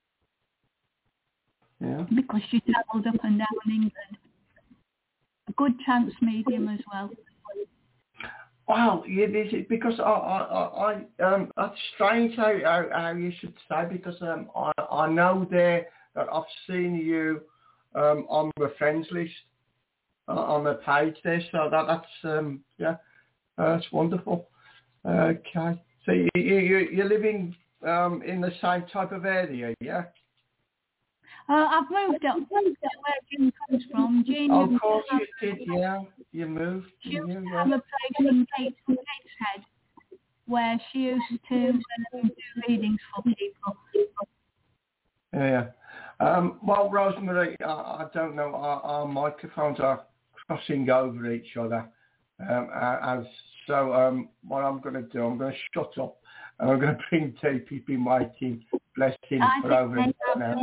Speaker 3: Yeah.
Speaker 4: Because she travelled up and down England. A good trance medium as well.
Speaker 3: Wow, yeah, this is, because I, I, I, I um, that's strange how, how, how you should say, because um, I, I know there that I've seen you um, on the friends list uh, on the page there, so that that's um, yeah, uh, that's wonderful. Okay, so you, you you're living um, in the same type of area, yeah?
Speaker 4: Uh, I've moved up where Jean comes from. Jean
Speaker 3: Oh, of
Speaker 4: used
Speaker 3: course
Speaker 4: to have,
Speaker 3: you did, yeah. You moved.
Speaker 4: she
Speaker 3: You
Speaker 4: used
Speaker 3: knew,
Speaker 4: to
Speaker 3: yeah.
Speaker 4: have a place in Gates, Gateshead where she used to um, do readings for people.
Speaker 3: Yeah. Um, well, Rosemary, I, I don't know. Our, our microphones are crossing over each other. Um, as so, um, what I'm going to do, I'm going to shut up, and I'm going to bring T P P waiting. Bless him
Speaker 4: I
Speaker 3: for
Speaker 4: think
Speaker 3: over an hour.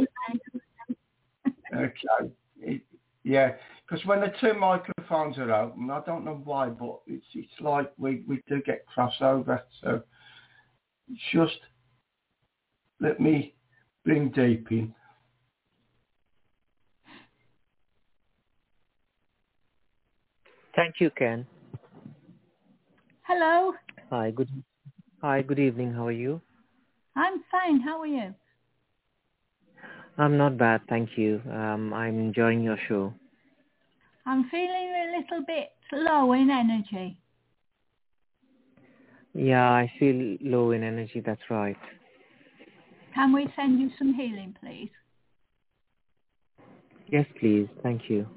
Speaker 3: Okay. It, yeah, because when the two microphones are open, I don't know why, but it's it's like we, we do get crossover. So just let me bring Deep in.
Speaker 8: Thank you, Ken.
Speaker 4: Hello,
Speaker 8: Hi, good Hi, good evening. How are you?
Speaker 4: I'm fine. How are you?
Speaker 8: I'm not bad, thank you. Um, I'm enjoying your show.
Speaker 4: I'm feeling a little bit low in energy.
Speaker 8: Yeah, I feel low in energy, that's right.
Speaker 4: Can we send you some healing, please?
Speaker 8: Yes, please. Thank you.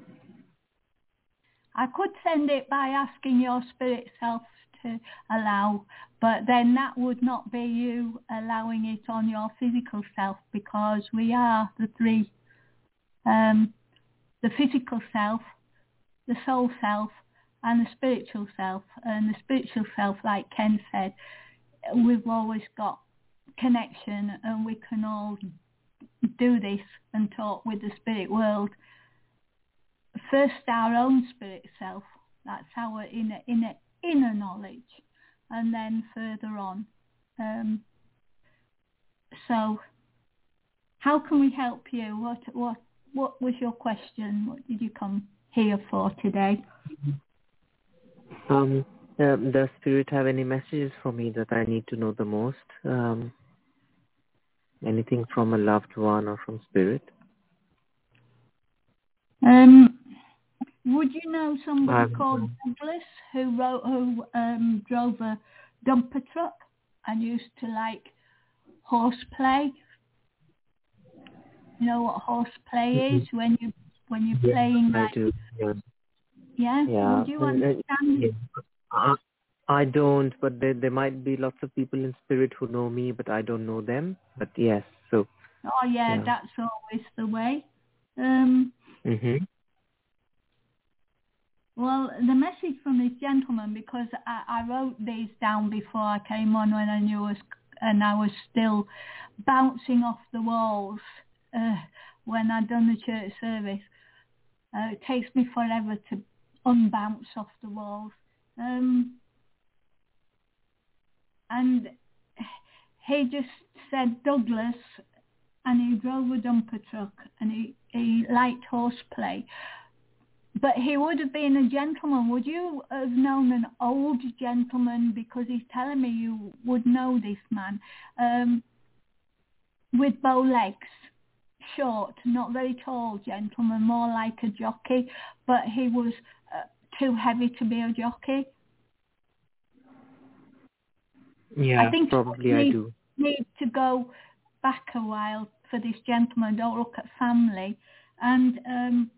Speaker 4: I could send it by asking your spirit self to allow, but then that would not be you allowing it on your physical self, because we are the three, um, the physical self, the soul self, and the spiritual self. And the spiritual self, like Ken said, we've always got connection, and we can all do this and talk with the spirit world. First, our own spirit self, that's our inner inner inner knowledge, and then further on. Um, so, how can we help you? What what what was your question? What did you come here for today?
Speaker 8: Um, uh, does Spirit have any messages for me that I need to know the most? Um, anything from a loved one or from Spirit?
Speaker 4: Um, would you know somebody
Speaker 8: Um,
Speaker 4: called Douglas who wrote who um, drove a dumper truck and used to like horseplay. You know what horseplay
Speaker 8: Mhm.
Speaker 4: is when you when you're
Speaker 8: Yeah,
Speaker 4: playing
Speaker 8: I
Speaker 4: like
Speaker 8: do. Yeah.
Speaker 4: yeah.
Speaker 8: Yeah.
Speaker 4: Would you
Speaker 8: Uh, uh,
Speaker 4: understand?
Speaker 8: yeah. I, I don't, but there there might be lots of people in spirit who know me, but I don't know them. But yes, so
Speaker 4: Oh yeah,
Speaker 8: yeah.
Speaker 4: that's always the way. Um,
Speaker 8: Mhm.
Speaker 4: well, the message from this gentleman, because I, I wrote these down before I came on when I knew I was, and I was still bouncing off the walls uh, when I'd done the church service. Uh, it takes me forever to unbounce off the walls. Um, and he just said Douglas, and he drove a dumper truck, and he, he liked horseplay. But he would have been a gentleman. Would you have known an old gentleman, because he's telling me you would know this man, um, with bow legs, short, not very tall gentleman, more like a jockey, but he was uh, too heavy to be a jockey.
Speaker 8: Yeah,
Speaker 4: I think
Speaker 8: probably
Speaker 4: you
Speaker 8: I
Speaker 4: need,
Speaker 8: do.
Speaker 4: need to go back a while for this gentleman. Don't look at family. And, um,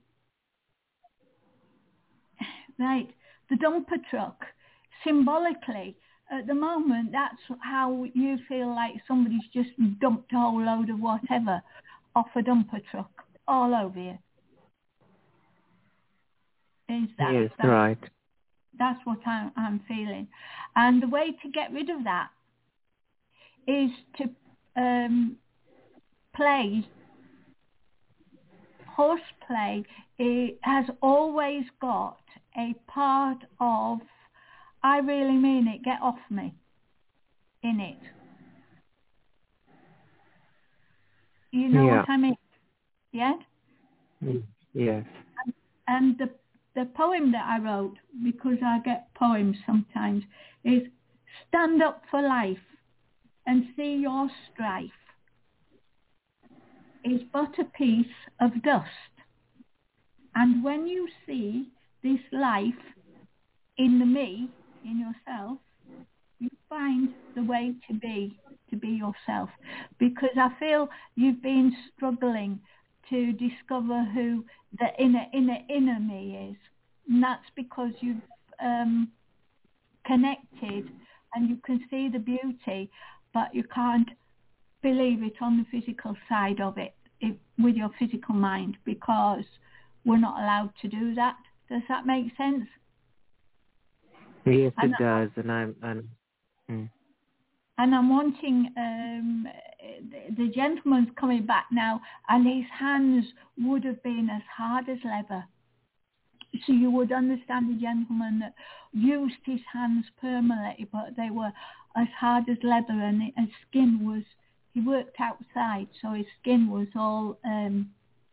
Speaker 4: right, the dumper truck, symbolically, at the moment, that's how you feel like somebody's just dumped a whole load of whatever off a dumper truck all over you. Is that,
Speaker 8: Yes,
Speaker 4: that
Speaker 8: right.
Speaker 4: that's what I'm, I'm feeling. And the way to get rid of that is to um, play. Horseplay it has always got a part of, I really mean it, get off me, in it. You know
Speaker 8: Yeah.
Speaker 4: what I mean? Yeah?
Speaker 8: Mm, yes.
Speaker 4: And the the poem that I wrote, because I get poems sometimes, is stand up for life and see your strife is but a piece of dust. And when you see this life in the me, in yourself, you find the way to be, to be yourself. Because I feel you've been struggling to discover who the inner, inner, inner me is. And that's because you've um, connected and you can see the beauty, but you can't believe it on the physical side of it, it with your physical mind, because we're not allowed to do that. Does that make sense?
Speaker 8: Yes,
Speaker 4: And
Speaker 8: it does, and I'm and. Mm.
Speaker 4: And I'm wanting, um, the, the gentleman's coming back now, and his hands would have been as hard as leather. So you would understand the gentleman that used his hands permanently, but they were as hard as leather, and his skin was, he worked outside, so his skin was all, um,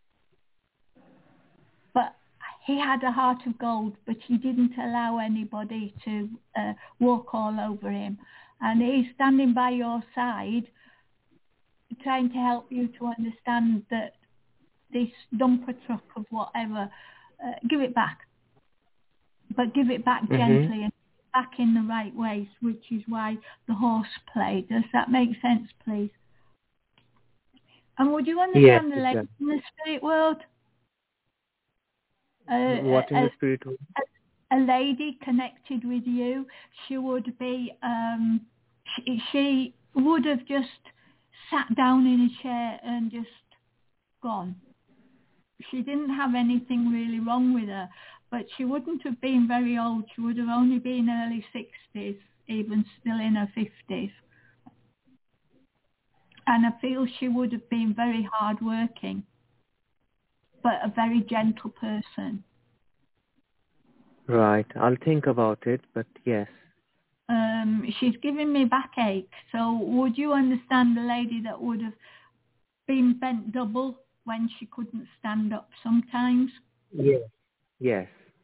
Speaker 4: but he had a heart of gold, but he didn't allow anybody to uh, walk all over him. And he's standing by your side, trying to help you to understand that this dumper truck of whatever, uh, give it back. But give it back
Speaker 8: Mm-hmm.
Speaker 4: gently and back in the right ways, which is why the horse play. Does that make sense, please? And would you understand
Speaker 8: Yes,
Speaker 4: the
Speaker 8: it
Speaker 4: lady
Speaker 8: does.
Speaker 4: in the spirit world? Uh,
Speaker 8: What in
Speaker 4: a,
Speaker 8: the spirit world?
Speaker 4: a, a lady connected with you, she would be, um, she, she would have just sat down in a chair and just gone. She didn't have anything really wrong with her, but she wouldn't have been very old. She would have only been early sixties, even still in her fifties. And I feel she would have been very hardworking, but a very gentle person.
Speaker 8: Right. I'll think about it, but yes.
Speaker 4: Um, she's giving me backache. So would you understand the lady that would have been bent double when she couldn't stand up sometimes?
Speaker 8: Yes. Yes.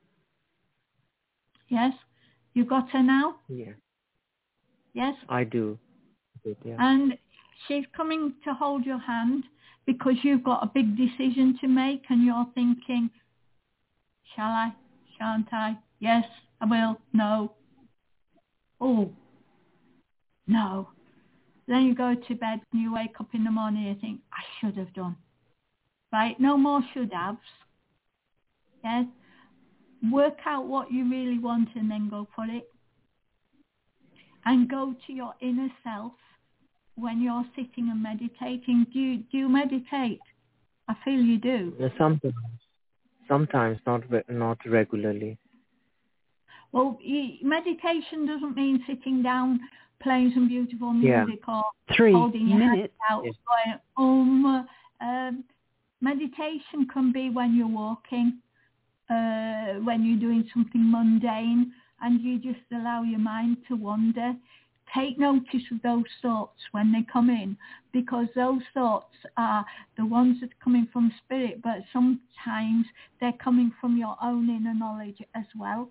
Speaker 4: Yes? You got her now?
Speaker 8: Yes.
Speaker 4: Yes?
Speaker 8: I do. Good, yeah.
Speaker 4: And she's coming to hold your hand because you've got a big decision to make, and you're thinking, shall I? Shan't I? Yes, I will. No. Oh, no. Then you go to bed and you wake up in the morning and you think, I should have done. Right? No more should haves. Yes? Work out what you really want and then go for it. And go to your inner self when you're sitting and meditating. Do you, do you meditate? I feel you do.
Speaker 8: Yeah, sometimes, sometimes, not re- not regularly.
Speaker 4: Well, y- meditation doesn't mean sitting down, playing some beautiful music
Speaker 8: Yeah.
Speaker 4: or
Speaker 6: Three
Speaker 4: holding your hands
Speaker 6: minutes.
Speaker 4: out,
Speaker 8: Yes.
Speaker 4: going, um, um, meditation can be when you're walking, uh, when you're doing something mundane, and you just allow your mind to wander. Take notice of those thoughts when they come in, because those thoughts are the ones that are coming from spirit, but sometimes they're coming from your own inner knowledge as well.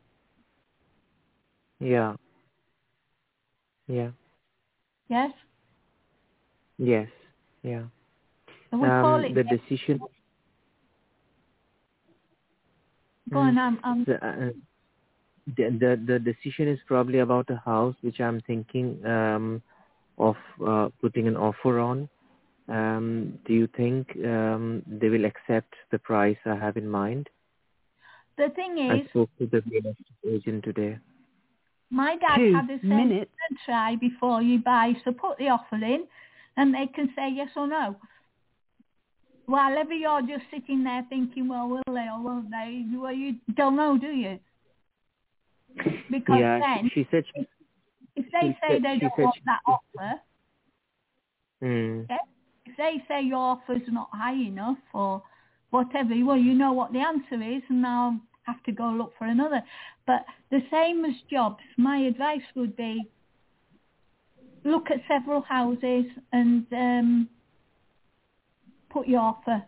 Speaker 8: Yeah. Yeah.
Speaker 4: Yes?
Speaker 8: Yes. Yeah.
Speaker 4: And we call
Speaker 8: Um,
Speaker 4: it...
Speaker 8: the decision.
Speaker 4: Go on, I'm... I'm
Speaker 8: The, uh, the the the decision is probably about a house which I'm thinking um, of uh, putting an offer on. Um, do you think um, they will accept the price I have in mind?
Speaker 4: the thing
Speaker 8: I
Speaker 4: is,
Speaker 8: spoke to the real estate agent today.
Speaker 4: my dad
Speaker 6: Two
Speaker 4: had the same
Speaker 6: minutes.
Speaker 4: try before you buy, so put the offer in and they can say yes or no. While ever you're just sitting there thinking, well, will they or won't they? Well, you don't know, do you? Because
Speaker 8: Yeah,
Speaker 4: then,
Speaker 8: she, she said she,
Speaker 4: if they
Speaker 8: she
Speaker 4: say
Speaker 8: said-
Speaker 4: they
Speaker 8: she
Speaker 4: don't
Speaker 8: said
Speaker 4: want
Speaker 8: she-
Speaker 4: that offer,
Speaker 8: mm,
Speaker 4: yeah, if they say your offer's not high enough or whatever, well, you know what the answer is, and now have to go look for another. But the same as jobs, my advice would be look at several houses and um, put your offer.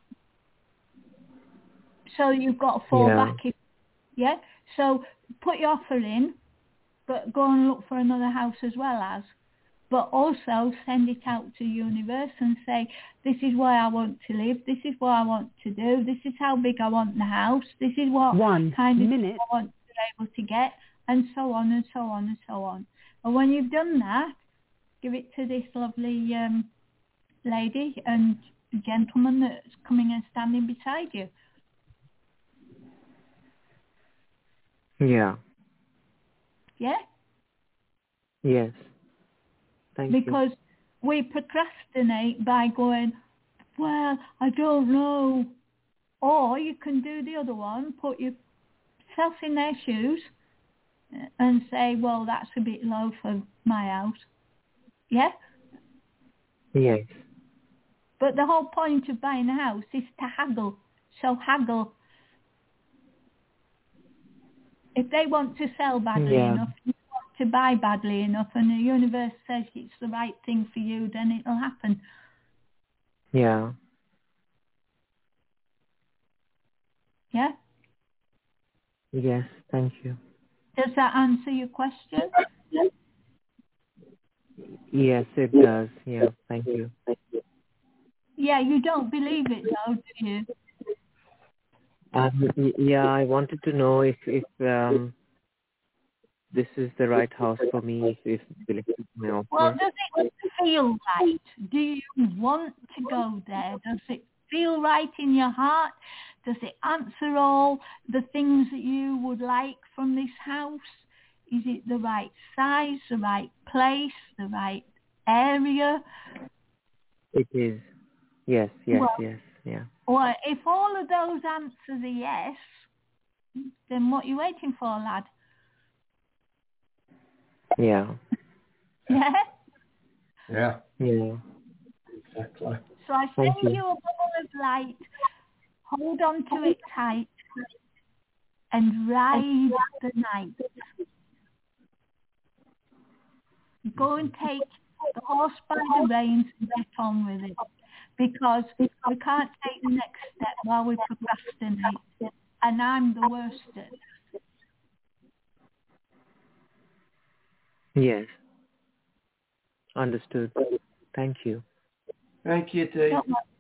Speaker 4: So you've got a fallback.
Speaker 8: Yeah.
Speaker 4: If, yeah? So put your offer in, but go and look for another house as well as. But also send it out to universe and say, this is where I want to live, this is what I want to do, this is how big I want the house, this is what
Speaker 6: One
Speaker 4: kind of
Speaker 6: minute.
Speaker 4: I want to be able to get, and so on and so on and so on. And when you've done that, give it to this lovely um, lady and gentleman that's coming and standing beside you.
Speaker 8: Yeah.
Speaker 4: Yeah?
Speaker 8: Yes. Thank
Speaker 4: Because we procrastinate by going, well, I don't know. Or you can do the other one, put yourself in their shoes and say, well, that's a bit low for my house. Yeah?
Speaker 8: you. Yes.
Speaker 4: But the whole point of buying a house is to haggle. So haggle. If they want to sell badly
Speaker 8: Yeah.
Speaker 4: enough, you want to buy badly enough, and the universe says it's the right thing for you, then it'll happen.
Speaker 8: Yeah.
Speaker 4: Yeah?
Speaker 8: Yes. Thank you.
Speaker 4: Does that answer your question?
Speaker 8: Yes, it does. Yeah. Thank you.
Speaker 4: Yeah, you don't believe it though, do you?
Speaker 8: Um, y- yeah, I wanted to know if if um this is the right house for me. If if they'll accept my offer.
Speaker 4: Well, does it feel right? Do you want to go there? Does it feel right in your heart? Does it answer all the things that you would like from this house? Is it the right size, the right place, the right area?
Speaker 8: It is. Yes. Yes.
Speaker 4: Well,
Speaker 8: yes. Yeah.
Speaker 4: Or if all of those answers are yes, then what are you waiting for, lad?
Speaker 8: Yeah.
Speaker 4: Yeah?
Speaker 3: Yeah,
Speaker 8: Yeah.
Speaker 3: exactly.
Speaker 4: So I
Speaker 8: Thank
Speaker 4: send
Speaker 8: you.
Speaker 4: you a ball of light, hold on to it tight, and ride the night. Go and take the horse by the reins and get on with it. Because we can't take the next step while we procrastinate. And I'm the worst at it.
Speaker 8: Yes. Understood. Thank you.
Speaker 3: Thank you, Dee.
Speaker 4: Don't worry.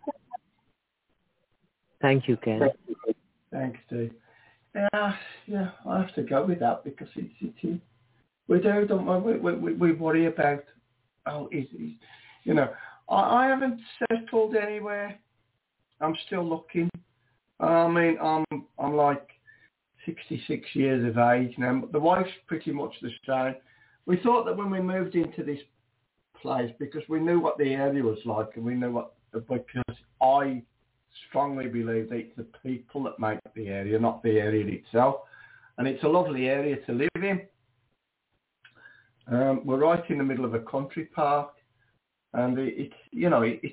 Speaker 8: Thank you, Ken.
Speaker 3: Thanks, Dee. Yeah, yeah, I have to go with that because it's, it's we do, don't we? We, we, we worry about oh, is, is you know, I, I haven't settled anywhere. I'm still looking. I mean, I'm I'm like sixty-six years of age now. The wife's pretty much the same. We thought that when we moved into this place, because we knew what the area was like, and we knew what, because I strongly believe that it's the people that make the area, not the area itself. And it's a lovely area to live in. Um, we're right in the middle of a country park, and it, it's, you know, it, it's,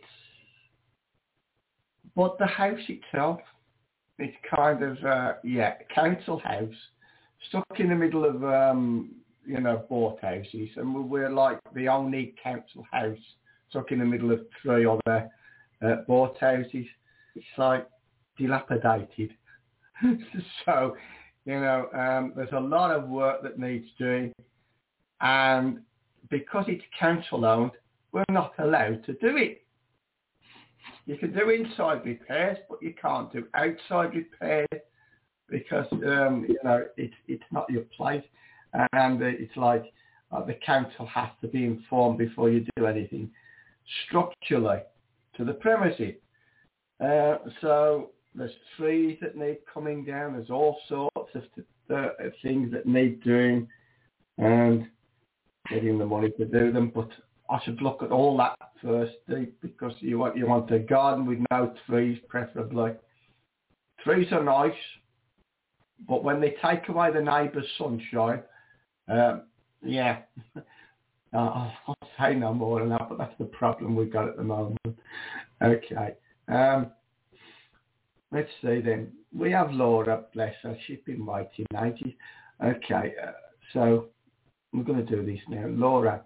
Speaker 3: but the house itself, it's kind of, uh, yeah, council house, stuck in the middle of, um, you know, bought houses, and we're like the only council house stuck in the middle of three other uh, bought houses. It's like dilapidated. So, you know, um, there's a lot of work that needs doing, and because it's council owned, we're not allowed to do it. You can do inside repairs, but you can't do outside repairs because, um, you know, it's it's not your place. And uh, it's like uh, the council has to be informed before you do anything structurally to the premises. Uh, so there's trees that need coming down. There's all sorts of uh, things that need doing and getting the money to do them. But I should look at all that first, because you want you want a garden with no trees, preferably. Trees are nice, but when they take away the neighbour's sunshine, um, yeah, uh, I'll say no more than that. But that's the problem we've got at the moment. Okay, um, let's see then. We have Laura, bless her. She's been waiting ages. Okay, uh, so we're going to do this now. Laura.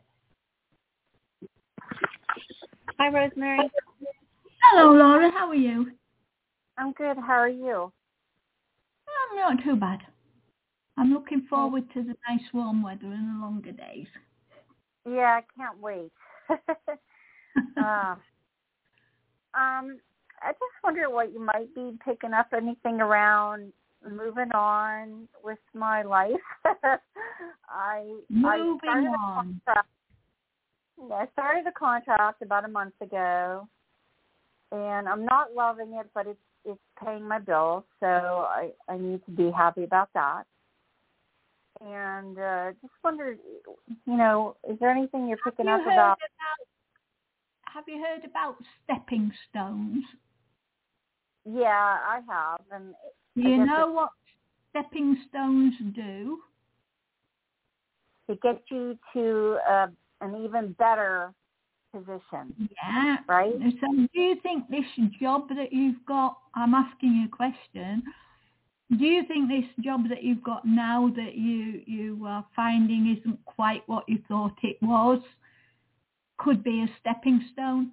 Speaker 9: Hi, Rosemary.
Speaker 4: Hello, Laura. How are you?
Speaker 9: I'm good. How are you?
Speaker 4: I'm not too bad. I'm looking forward to the nice warm weather and the longer days.
Speaker 9: Yeah, I can't wait. uh, um, I just wonder what you might be picking up, anything around moving on with my life. I
Speaker 4: moving
Speaker 9: I
Speaker 4: on.
Speaker 9: Yeah, I started a contract about a month ago, and I'm not loving it, but it's it's paying my bills, so I, I need to be happy about that. And uh, just wondered, you know, is there anything you're picking
Speaker 4: have
Speaker 9: up
Speaker 4: you
Speaker 9: about?
Speaker 4: about? Have you heard about stepping stones?
Speaker 9: Yeah, I have. And
Speaker 4: Do you know it, what stepping stones do?
Speaker 9: They get you to uh, an even better position.
Speaker 4: Yeah.
Speaker 9: Right?
Speaker 4: So do you think this job that you've got, I'm asking you a question, do you think this job that you've got now that you, you are finding isn't quite what you thought it was, could be a stepping stone?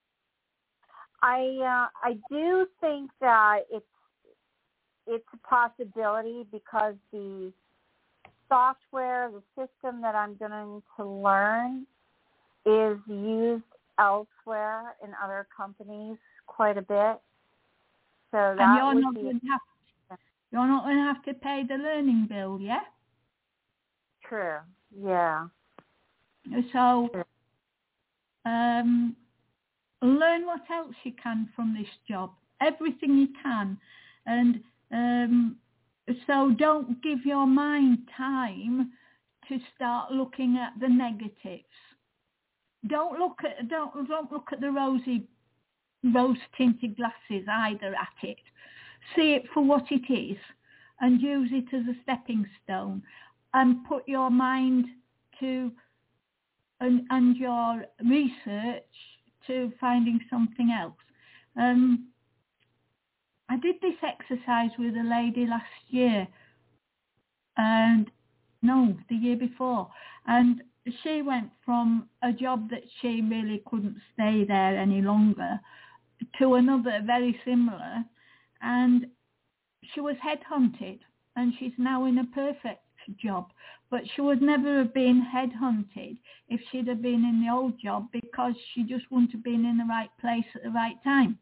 Speaker 9: I uh, I do think that it's it's a possibility, because the software, the system that I'm going to learn is used elsewhere in other companies quite a bit. So that
Speaker 4: and you're
Speaker 9: would
Speaker 4: not
Speaker 9: be
Speaker 4: going to have you're not going to have to pay the learning bill, yeah?
Speaker 9: true. Yeah.
Speaker 4: So
Speaker 9: True.
Speaker 4: um, learn what else you can from this job, everything you can, and um, so don't give your mind time to start looking at the negatives. Don't look at don't don't look at the rosy, rose-tinted glasses either at it. See it for what it is, and use it as a stepping stone, and put your mind to and, and your research to finding something else. Um, I did this exercise with a lady last year, and no, the year before, and she went from a job that she really couldn't stay there any longer to another very similar, and she was headhunted, and she's now in a perfect job. But she would never have been headhunted if she'd have been in the old job, because she just wouldn't have been in the right place at the right time.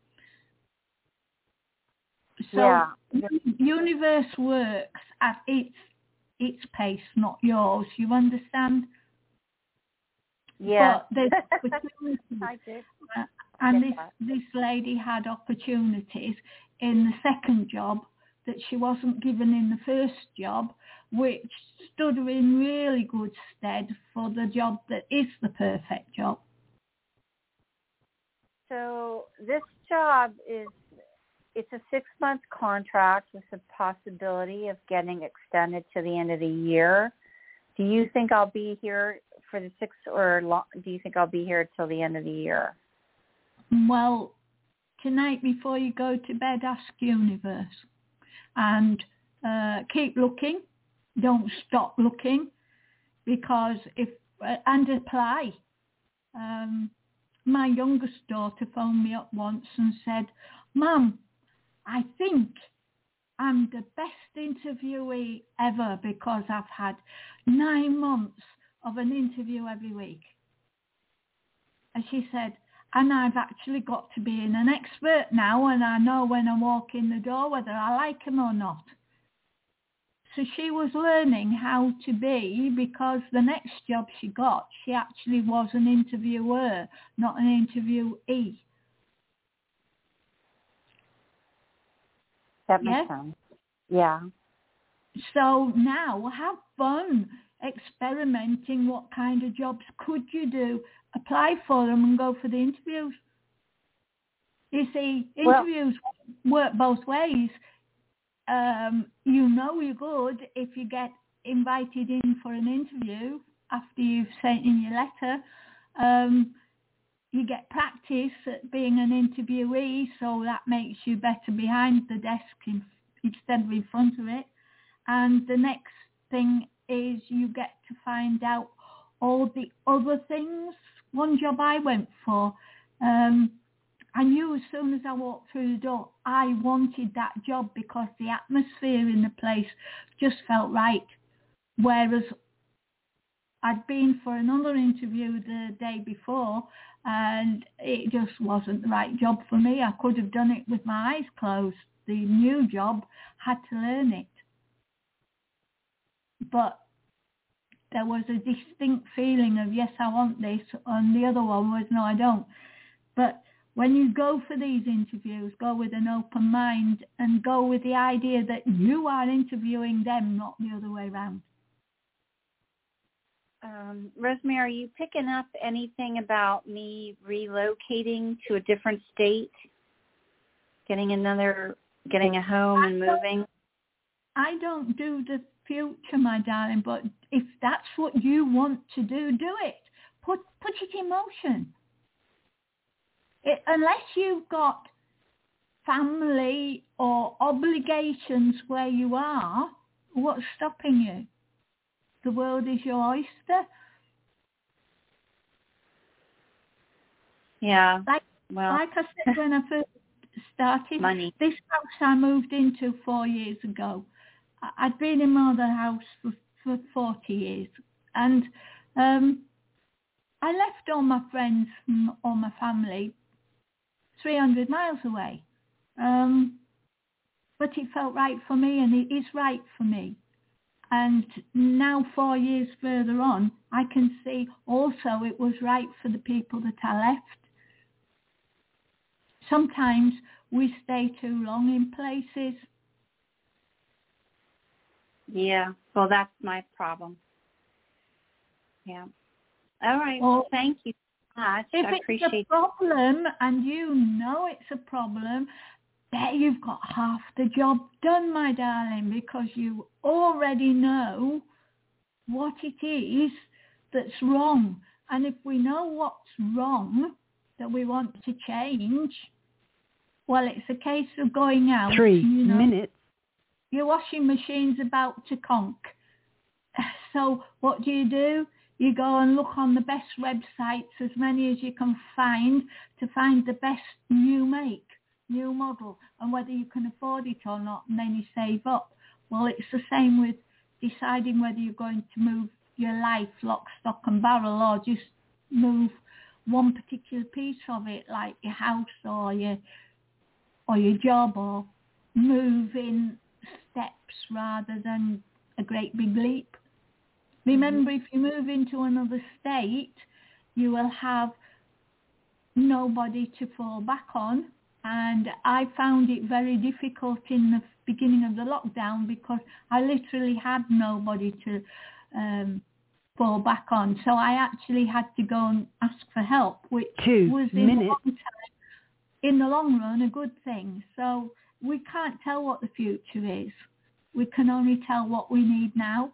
Speaker 4: So
Speaker 9: Yeah.
Speaker 4: the universe works at its its pace, not yours. You understand?
Speaker 9: Yeah.
Speaker 4: But there's opportunities.
Speaker 9: I did.
Speaker 4: Uh, and
Speaker 9: Get
Speaker 4: this,
Speaker 9: that.
Speaker 4: this lady had opportunities in the second job that she wasn't given in the first job, which stood her in really good stead for the job that is the perfect job.
Speaker 9: So this job is, it's a six-month contract with the possibility of getting extended to the end of the year. Do you think I'll be here for the six, or lo- do you think I'll be here till the end of the year?
Speaker 4: Well, tonight before you go to bed, ask Universe and uh, keep looking. Don't stop looking, because if uh, and apply. Um, my youngest daughter phoned me up once and said, "Mum, I think I'm the best interviewee ever because I've had nine months of an interview every week." And she said, "And I've actually got to be an expert now, and I know when I walk in the door whether I like them or not." So she was learning how to be, because the next job she got, she actually was an interviewer, not an interviewee.
Speaker 9: That makes
Speaker 4: Yes?
Speaker 9: sense. Yeah.
Speaker 4: So now have fun experimenting. What kind of jobs could you do? Apply for them and go for the interviews. You see, interviews well, work both ways. Um, you know you're good if you get invited in for an interview after you've sent in your letter. Um, you get practice at being an interviewee, so that makes you better behind the desk in, instead of in front of it. And the next thing is you get to find out all the other things. One job I went for, um, I knew as soon as I walked through the door, I wanted that job because the atmosphere in the place just felt right. Whereas I'd been for another interview the day before and it just wasn't the right job for me. I could have done it with my eyes closed. The new job had to learn it. But there was a distinct feeling of, yes, I want this, and the other one was, no, I don't. But when you go for these interviews, go with an open mind and go with the idea that you are interviewing them, not the other way around.
Speaker 9: Um, Rosemary, are you picking up anything about me relocating to a different state, getting another, getting a home and moving?
Speaker 4: I don't do the future, my darling, but if that's what you want to do, do it. Put put it in motion. It, unless you've got family or obligations where you are, what's stopping you? The world is your oyster.
Speaker 9: Yeah.
Speaker 4: Like,
Speaker 9: well,
Speaker 4: like I said when I first started,
Speaker 9: money.
Speaker 4: This house I moved into four years ago, I'd been in my other house for, for forty years. And um, I left all my friends and all my family three hundred miles away. Um, but it felt right for me, and it is right for me. And now four years further on, I can see also it was right for the people that I left. Sometimes we stay too long in places.
Speaker 9: Yeah, well, that's my problem. Yeah. All right.
Speaker 4: Or
Speaker 9: well, thank you so much.
Speaker 4: If
Speaker 9: I
Speaker 4: it's
Speaker 9: appreciate
Speaker 4: a problem and you know it's a problem, there you've got half the job done, my darling, because you already know what it is that's wrong. And if we know what's wrong that we want to change, well, it's a case of going out.
Speaker 6: Three
Speaker 4: you know,
Speaker 6: minutes.
Speaker 4: Your washing machine's about to conk. So what do you do? You go and look on the best websites, as many as you can find, to find the best new make, new model, and whether you can afford it or not, and then you save up. Well, it's the same with deciding whether you're going to move your life lock, stock and barrel, or just move one particular piece of it, like your house or your or your job, or move in steps rather than a great big leap. Remember, if you move into another state, you will have nobody to fall back on. And I found it very difficult in the beginning of the lockdown because I literally had nobody to um, fall back on. So I actually had to go and ask for help, which
Speaker 6: Two
Speaker 4: was in
Speaker 6: minutes.
Speaker 4: the, long time, in the long run a good thing. So we can't tell what the future is. We can only tell what we need now.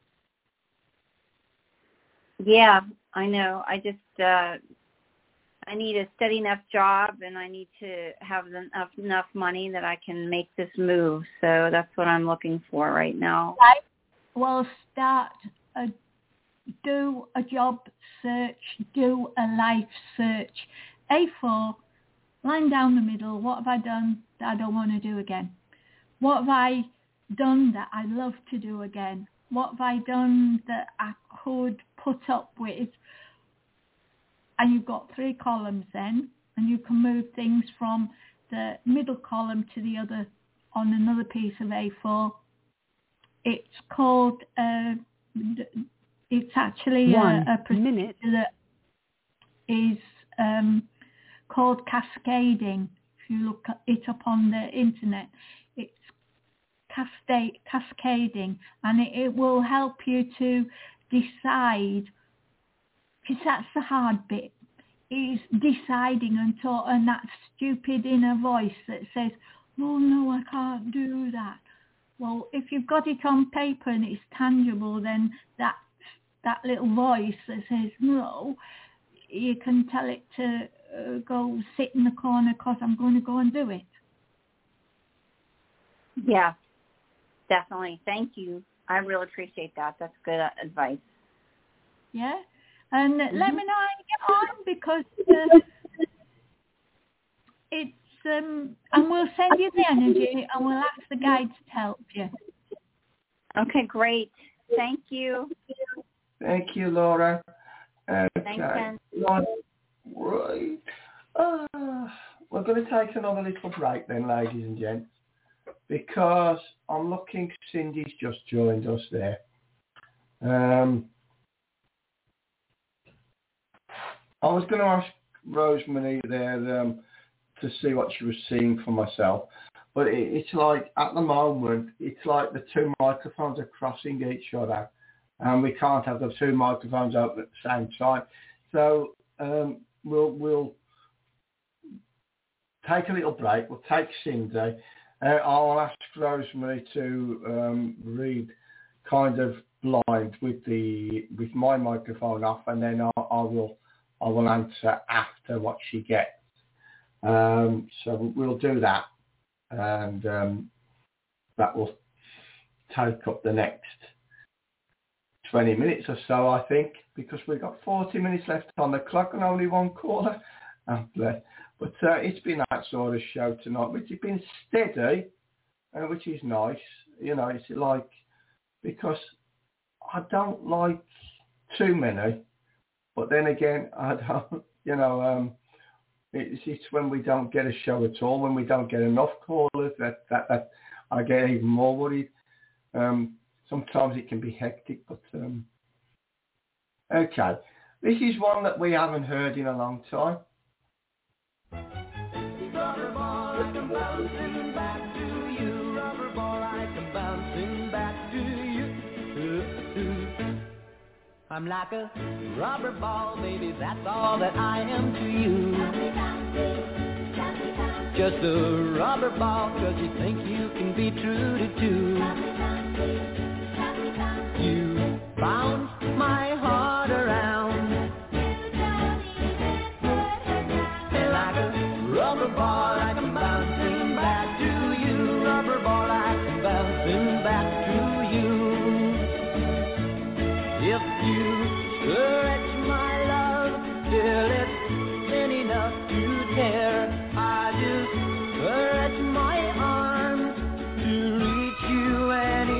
Speaker 9: Yeah, I know. I just, uh, I need a steady enough job, and I need to have enough, enough money that I can make this move. So that's what I'm looking for right now.
Speaker 4: Right. Well, start a, do a job search, do a life search. A four, line down the middle. What have I done that I don't want to do again? What have I done that I love to do again? What have I done that I could put up with? And you've got three columns then, and you can move things from the middle column to the other on another piece of A four. It's called, uh, it's actually
Speaker 6: One
Speaker 4: a, a procedure
Speaker 6: minute.
Speaker 4: that is um, called cascading. If you look it up on the internet, it's cascade, cascading, and it, it will help you to decide, because that's the hard bit, is deciding and, talk, and that stupid inner voice that says, oh no, I can't do that. Well, if you've got it on paper and it's tangible, then that that little voice that says no, you can tell it to uh, go sit in the corner because I'm going to go and do it.
Speaker 9: Yeah, definitely. Thank you. I really appreciate that. That's good uh, advice.
Speaker 4: Yeah, and
Speaker 9: Mm-hmm.
Speaker 4: let me know how you get on, because uh, it's um, and we'll send you the energy and we'll ask the guides to help you.
Speaker 9: Okay, great. Thank you.
Speaker 3: Thank you, Laura. Okay.
Speaker 9: Thanks, Ken.
Speaker 3: Right. right. Uh, we're going to take another little break then, ladies and gents, because I'm looking, Cindy's just joined us there. Um, I was going to ask Rosemary there um, to see what she was seeing for myself, but it, it's like, at the moment, it's like the two microphones are crossing each other, and we can't have the two microphones open at the same time. So um, we'll we'll take a little break. We'll take Cindy. Uh, I'll ask Rosemary to um, read kind of blind with the with my microphone off, and then I, I will I will answer after what she gets. Um, so we'll do that, and um, that will take up the next twenty minutes or so, I think, because we've got forty minutes left on the clock and only one caller. Oh, bless. But uh, it's been that sort of show tonight, which has been steady, uh, which is nice. You know, it's like, because I don't like too many, but then again, I don't, you know, um, it's, it's when we don't get a show at all, when we don't get enough callers, that, that, that I get even more worried. Um, sometimes it can be hectic, but um, okay. This is one that we haven't heard in a long time.
Speaker 2: Rubber ball, I come bouncing back to you. Rubber ball, I come bouncing back to you. Ooh, ooh. I'm like a rubber ball, baby, that's all that I am to you. Just a rubber ball, 'cause you think you can be true to two. You bounce my heart around, and like a rubber ball, I come bouncing back to you. Rubber ball, I come bouncing back to you. If you stretch my love till it's thin enough to tear, I just stretch my arms to reach you and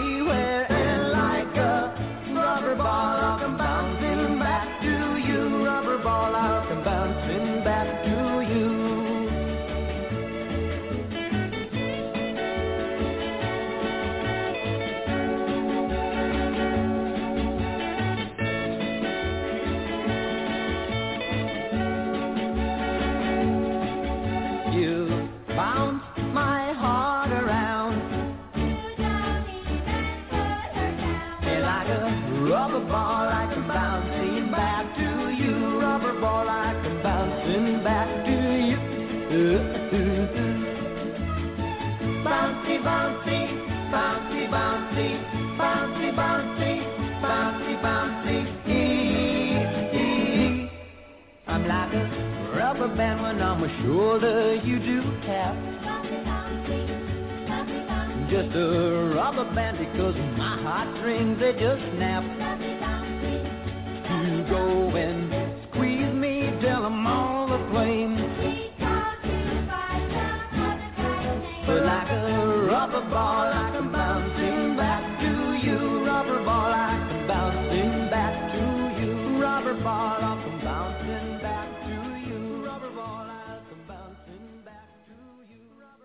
Speaker 2: a rubber ball like I'm bouncing back to you. Rubber ball like I'm bouncing back to you. Bouncy, bouncy, bouncy, bouncy, bouncy, bouncy, bouncy, bouncy. I'm like a rubber band when on my shoulder. You do tap. Just a rubber band because my heartstrings they just snap. You go and squeeze me till I'm all aflame. But like a rubber ball, like I'm bouncing back to you. Rubber ball, like I'm bouncing back to you. Rubber ball, like I'm bouncing back to you. Rubber ball, like I'm bouncing back to you. Rubber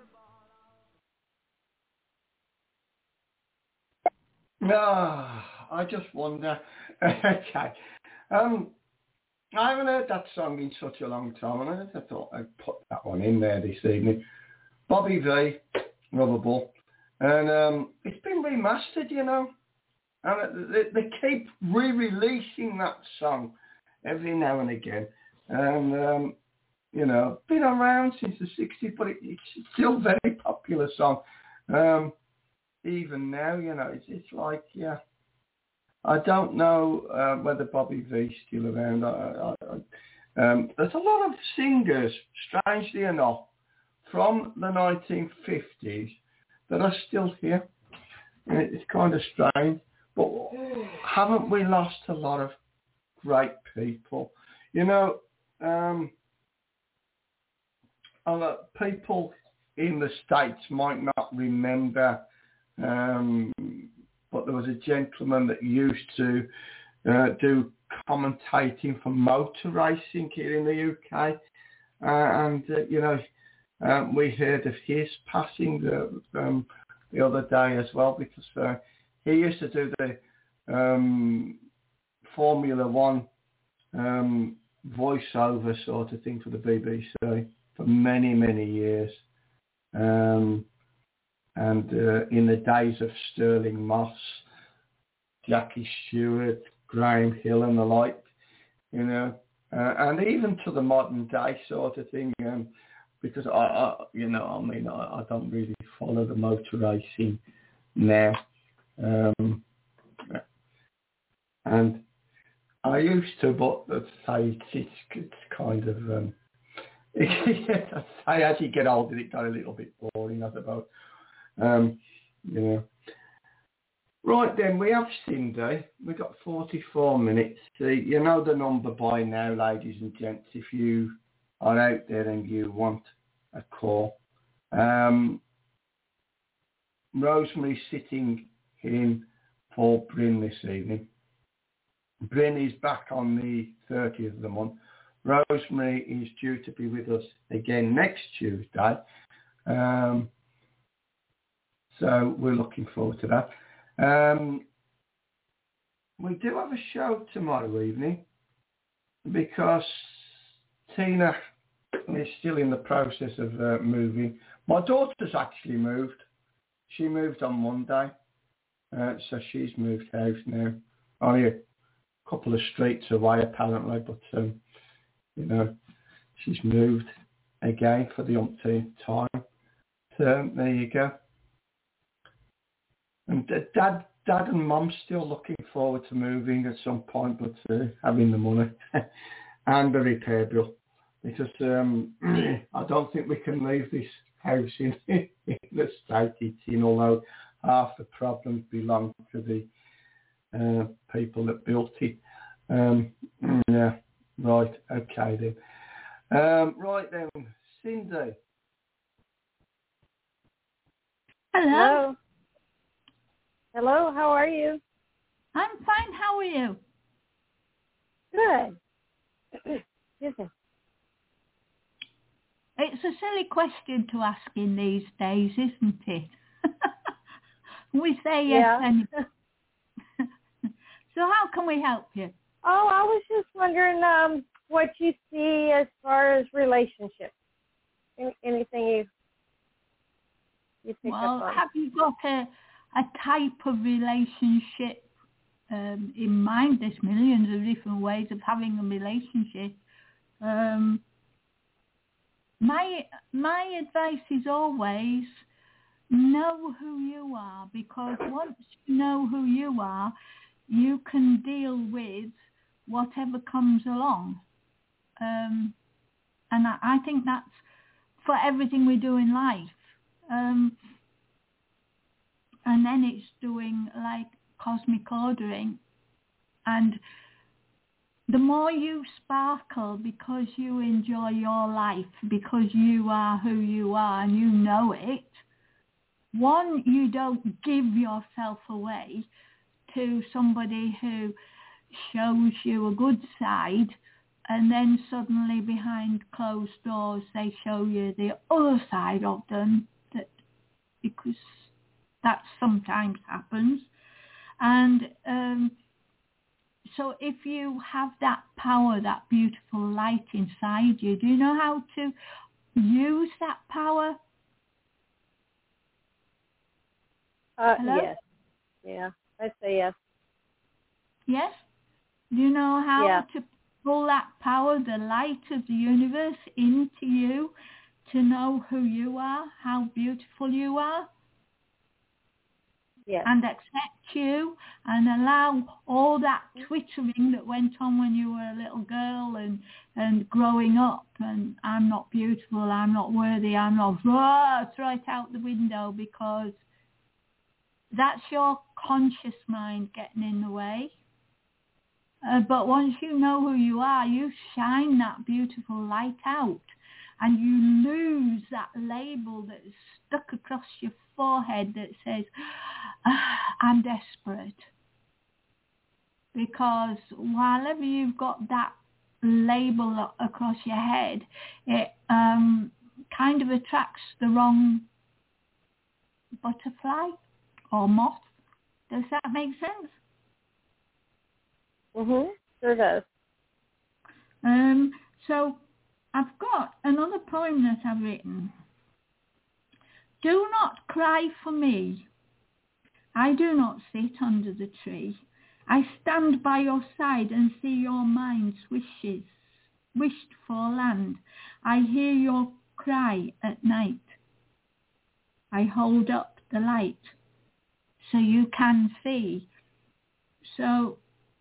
Speaker 2: ball.
Speaker 3: Ah, I just wonder. Okay. Um, I haven't heard that song in such a long time, and I thought I'd put that one in there this evening. Bobby V, Rubber Ball. And um, it's been remastered, you know. And they, they keep re-releasing that song every now and again. And, um, you know, been around since the sixties, but it, it's still a very popular song. Um, even now, you know, it's, it's like, yeah. I don't know uh, whether Bobby V's still around. I, I, I, um, there's a lot of singers, strangely enough, from the nineteen fifties that are still here. And it's kind of strange. But haven't we lost a lot of great people? You know, um, uh, people in the States might not remember, um, but there was a gentleman that used to uh, do commentating for motor racing here in the U K. Uh, and, uh, you know, um, we heard of his passing the, um, the other day as well, because uh, he used to do the um, Formula One um, voiceover sort of thing for the B B C for many, many years. Um, and uh, in the days of Sterling Moss, Jackie Stewart, Graham Hill and the like, you know, uh, and even to the modern day sort of thing, um, because I, I, you know, I mean, I, I don't really follow the motor racing now. Um, and I used to, but let's say it's, it's kind of, um, I as you get older, it got a little bit boring, I suppose. Um, you know. Right then, we have Cindy. We've got forty-four minutes. See, you know the number by now, ladies and gents, if you are out there and you want a call. Um, Rosemary's sitting in for Bryn this evening. Bryn is back on the thirtieth of the month. Rosemary is due to be with us again next Tuesday. Um, so we're looking forward to that. Um, we do have a show tomorrow evening because Tina is still in the process of uh, moving. My daughter's actually moved. She moved on Monday, uh, so she's moved house now. Only a couple of streets away apparently, but um, you know, she's moved again for the umpteenth time. So there you go. And Dad, Dad and Mum still looking forward to moving at some point, but uh, having the money and the repair bill, because um, I don't think we can leave this house in, in the state it's in, although half the problems belong to the uh, people that built it. Um, yeah, right, okay then. Um, right then, Cindy.
Speaker 4: Hello.
Speaker 9: Hello, how are you?
Speaker 4: I'm fine. How are you?
Speaker 9: Good. Excuse me.
Speaker 4: It's a silly question to ask in these days, isn't it? We say yes
Speaker 9: Yeah.
Speaker 4: and so how can we help you?
Speaker 9: Oh, I was just wondering um, what you see as far as relationships. Any, anything you you pick
Speaker 4: Well,
Speaker 9: up on?
Speaker 4: have you got a a type of relationship um, in mind. There's millions of different ways of having a relationship. Um, my my advice is always know who you are, because once you know who you are, you can deal with whatever comes along. Um, and I, I think that's for everything we do in life. Um, and then it's doing like cosmic ordering. And the more you sparkle because you enjoy your life, because you are who you are and you know it, one, you don't give yourself away to somebody who shows you a good side, and then suddenly behind closed doors they show you the other side of them, that because that sometimes happens. And um, so if you have that power, that beautiful light inside you, do you know how to use that power?
Speaker 10: Uh,
Speaker 4: Hello?
Speaker 10: yes. Yeah, I say yes.
Speaker 4: Yes? Do you know how
Speaker 10: Yeah.
Speaker 4: to pull that power, the light of the universe, into you to know who you are, how beautiful you are?
Speaker 10: Yes.
Speaker 4: And accept you and allow all that twittering that went on when you were a little girl and, and growing up, and I'm not beautiful, I'm not worthy, I'm not, oh, throw it out the window, because that's your conscious mind getting in the way. Uh, but once you know who you are, you shine that beautiful light out, and you lose that label that's stuck across your forehead that says, ah, I'm desperate. Because whenever you've got that label across your head, it um, kind of attracts the wrong butterfly or moth. Does that make sense?
Speaker 10: Mhm. Sure does.
Speaker 4: Um, so I've got another poem that I've written. Do not cry for me. I do not sit under the tree. I stand by your side and see your mind's wishes, wished for land. I hear your cry at night. I hold up the light so you can see. So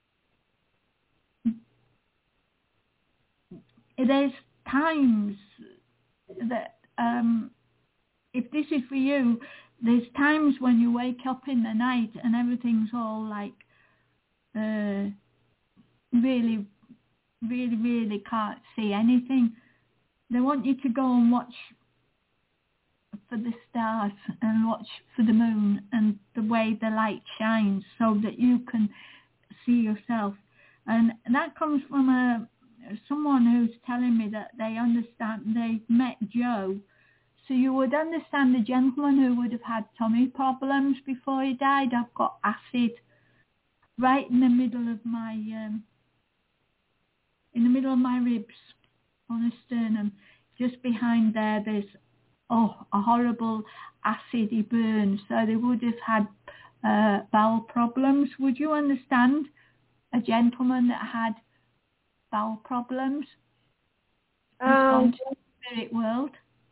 Speaker 4: there's times that um, if this is for you, there's times when you wake up in the night and everything's all like uh, really, really, really can't see anything. They want you to go and watch for the stars and watch for the moon and the way the light shines so that you can see yourself. And that comes from a someone who's telling me that they understand, they met Joe. So you would understand the gentleman who would have had tummy problems before he died. I've got acid right in the middle of my um, in the middle of my ribs on the sternum. Just behind there, there's oh a horrible acidy burn. So they would have had uh, bowel problems. Would you understand a gentleman that had bowel problems? He's
Speaker 10: Um,
Speaker 4: gone to the spirit world.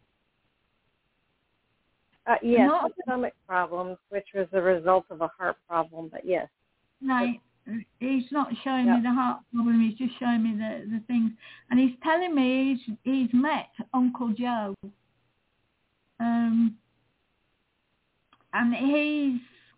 Speaker 10: Uh, yes,
Speaker 4: Not-
Speaker 10: the stomach problems, which was the result of a heart problem, but yes.
Speaker 4: Right. He's not showing
Speaker 10: Yep.
Speaker 4: me the heart problem, he's just showing me the, the things. And he's telling me he's, he's met Uncle Joe. Um, and he's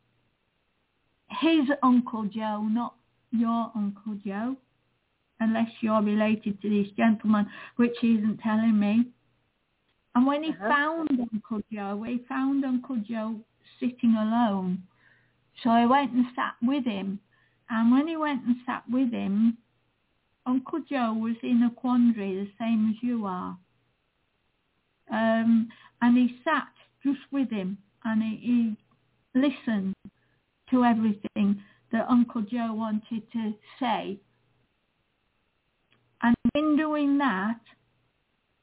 Speaker 4: his Uncle Joe, not your Uncle Joe, unless you're related to this gentleman, which he isn't telling me. And when he
Speaker 10: Uh-huh.
Speaker 4: found Uncle Joe, he found Uncle Joe sitting alone. So I went and sat with him. And when he went and sat with him, Uncle Joe was in a quandary, the same as you are. Um, and he sat just with him, and he, he listened to everything that Uncle Joe wanted to say. And in doing that,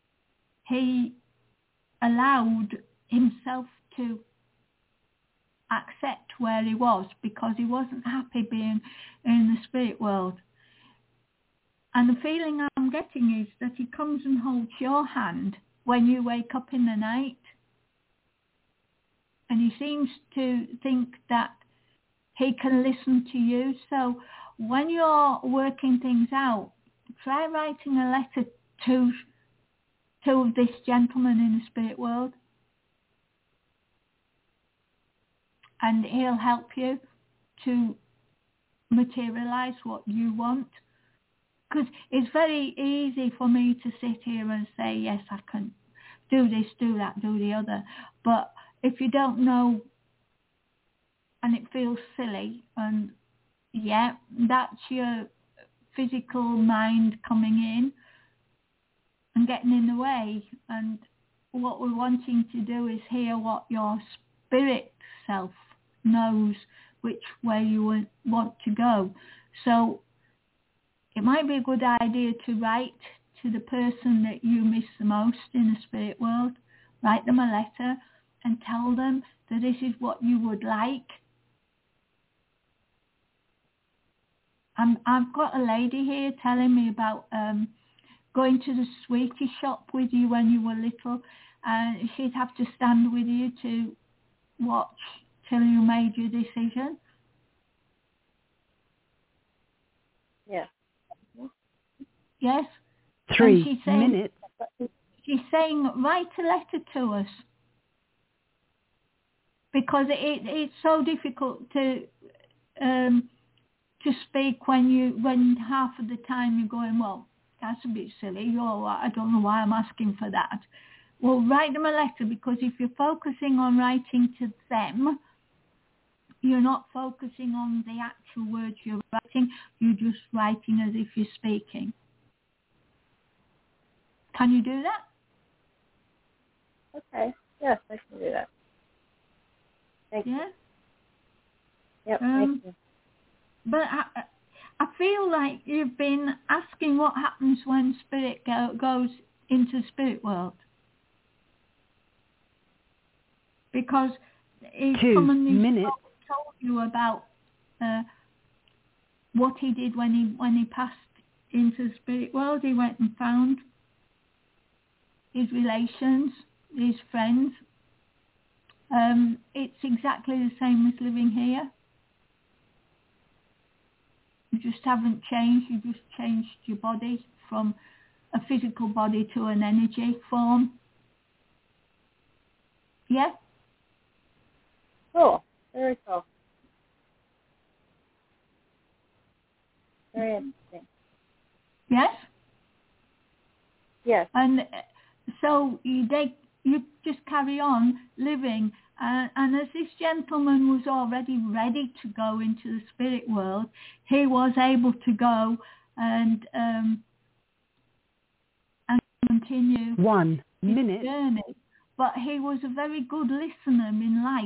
Speaker 4: he allowed himself to accept where he was because he wasn't happy being in the spirit world. And the feeling I'm getting is that he comes and holds your hand when you wake up in the night. And he seems to think that he can listen to you. So when you're working things out, try writing a letter to, to this gentleman in the spirit world. And he'll help you to materialize what you want. Because it's very easy for me to sit here and say, yes, I can do this, do that, do the other. But if you don't know and it feels silly, and yeah, that's your physical mind coming in and getting in the way. And what we're wanting to do is hear what your spirit self knows, which way you want to go. So it might be a good idea to write to the person that you miss the most in the spirit world. Write them a letter and tell them that this is what you would like. I'm, I've got a lady here telling me about um, going to the sweetie shop with you when you were little, and she'd have to stand with you to watch till you made your decision.
Speaker 10: Yeah.
Speaker 4: Yes?
Speaker 6: Three
Speaker 4: she's saying,
Speaker 6: minutes.
Speaker 4: She's saying, write a letter to us. Because it, it's so difficult to um, to speak when you when half of the time you're going, well, that's a bit silly, or I don't know why I'm asking for that. Well, write them a letter, because if you're focusing on writing to them, you're not focusing on the actual words you're writing, you're just writing as if you're speaking. Can you do that?
Speaker 10: Okay. Yes, I can do that. Thank
Speaker 4: yeah?
Speaker 10: you. Yep,
Speaker 4: um,
Speaker 10: thank you.
Speaker 4: But I, I feel like you've been asking what happens when spirit go, goes into the spirit world. Because he's
Speaker 6: Two
Speaker 4: come and he's
Speaker 6: minutes.
Speaker 4: told, told you about uh, what he did when he when he passed into the spirit world. He went and found his relations, his friends. Um, it's exactly the same as living here. You just haven't changed. You just changed your body from a physical body to an energy form. Yeah?
Speaker 10: Cool. Very cool. Very interesting.
Speaker 4: Yes?
Speaker 10: Yes.
Speaker 4: And so you, they, you just carry on living. Uh, and as this gentleman was already ready to go into the spirit world, he was able to go and um, and continue
Speaker 6: One
Speaker 4: his
Speaker 6: minute.
Speaker 4: journey. But he was a very good listener in life.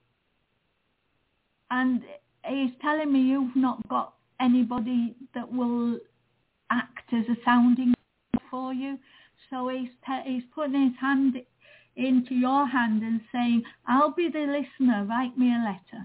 Speaker 4: And he's telling me you've not got anybody that will act as a sounding for you. So he's te- he's putting his hand into your hand and saying, I'll be the listener, write me a letter.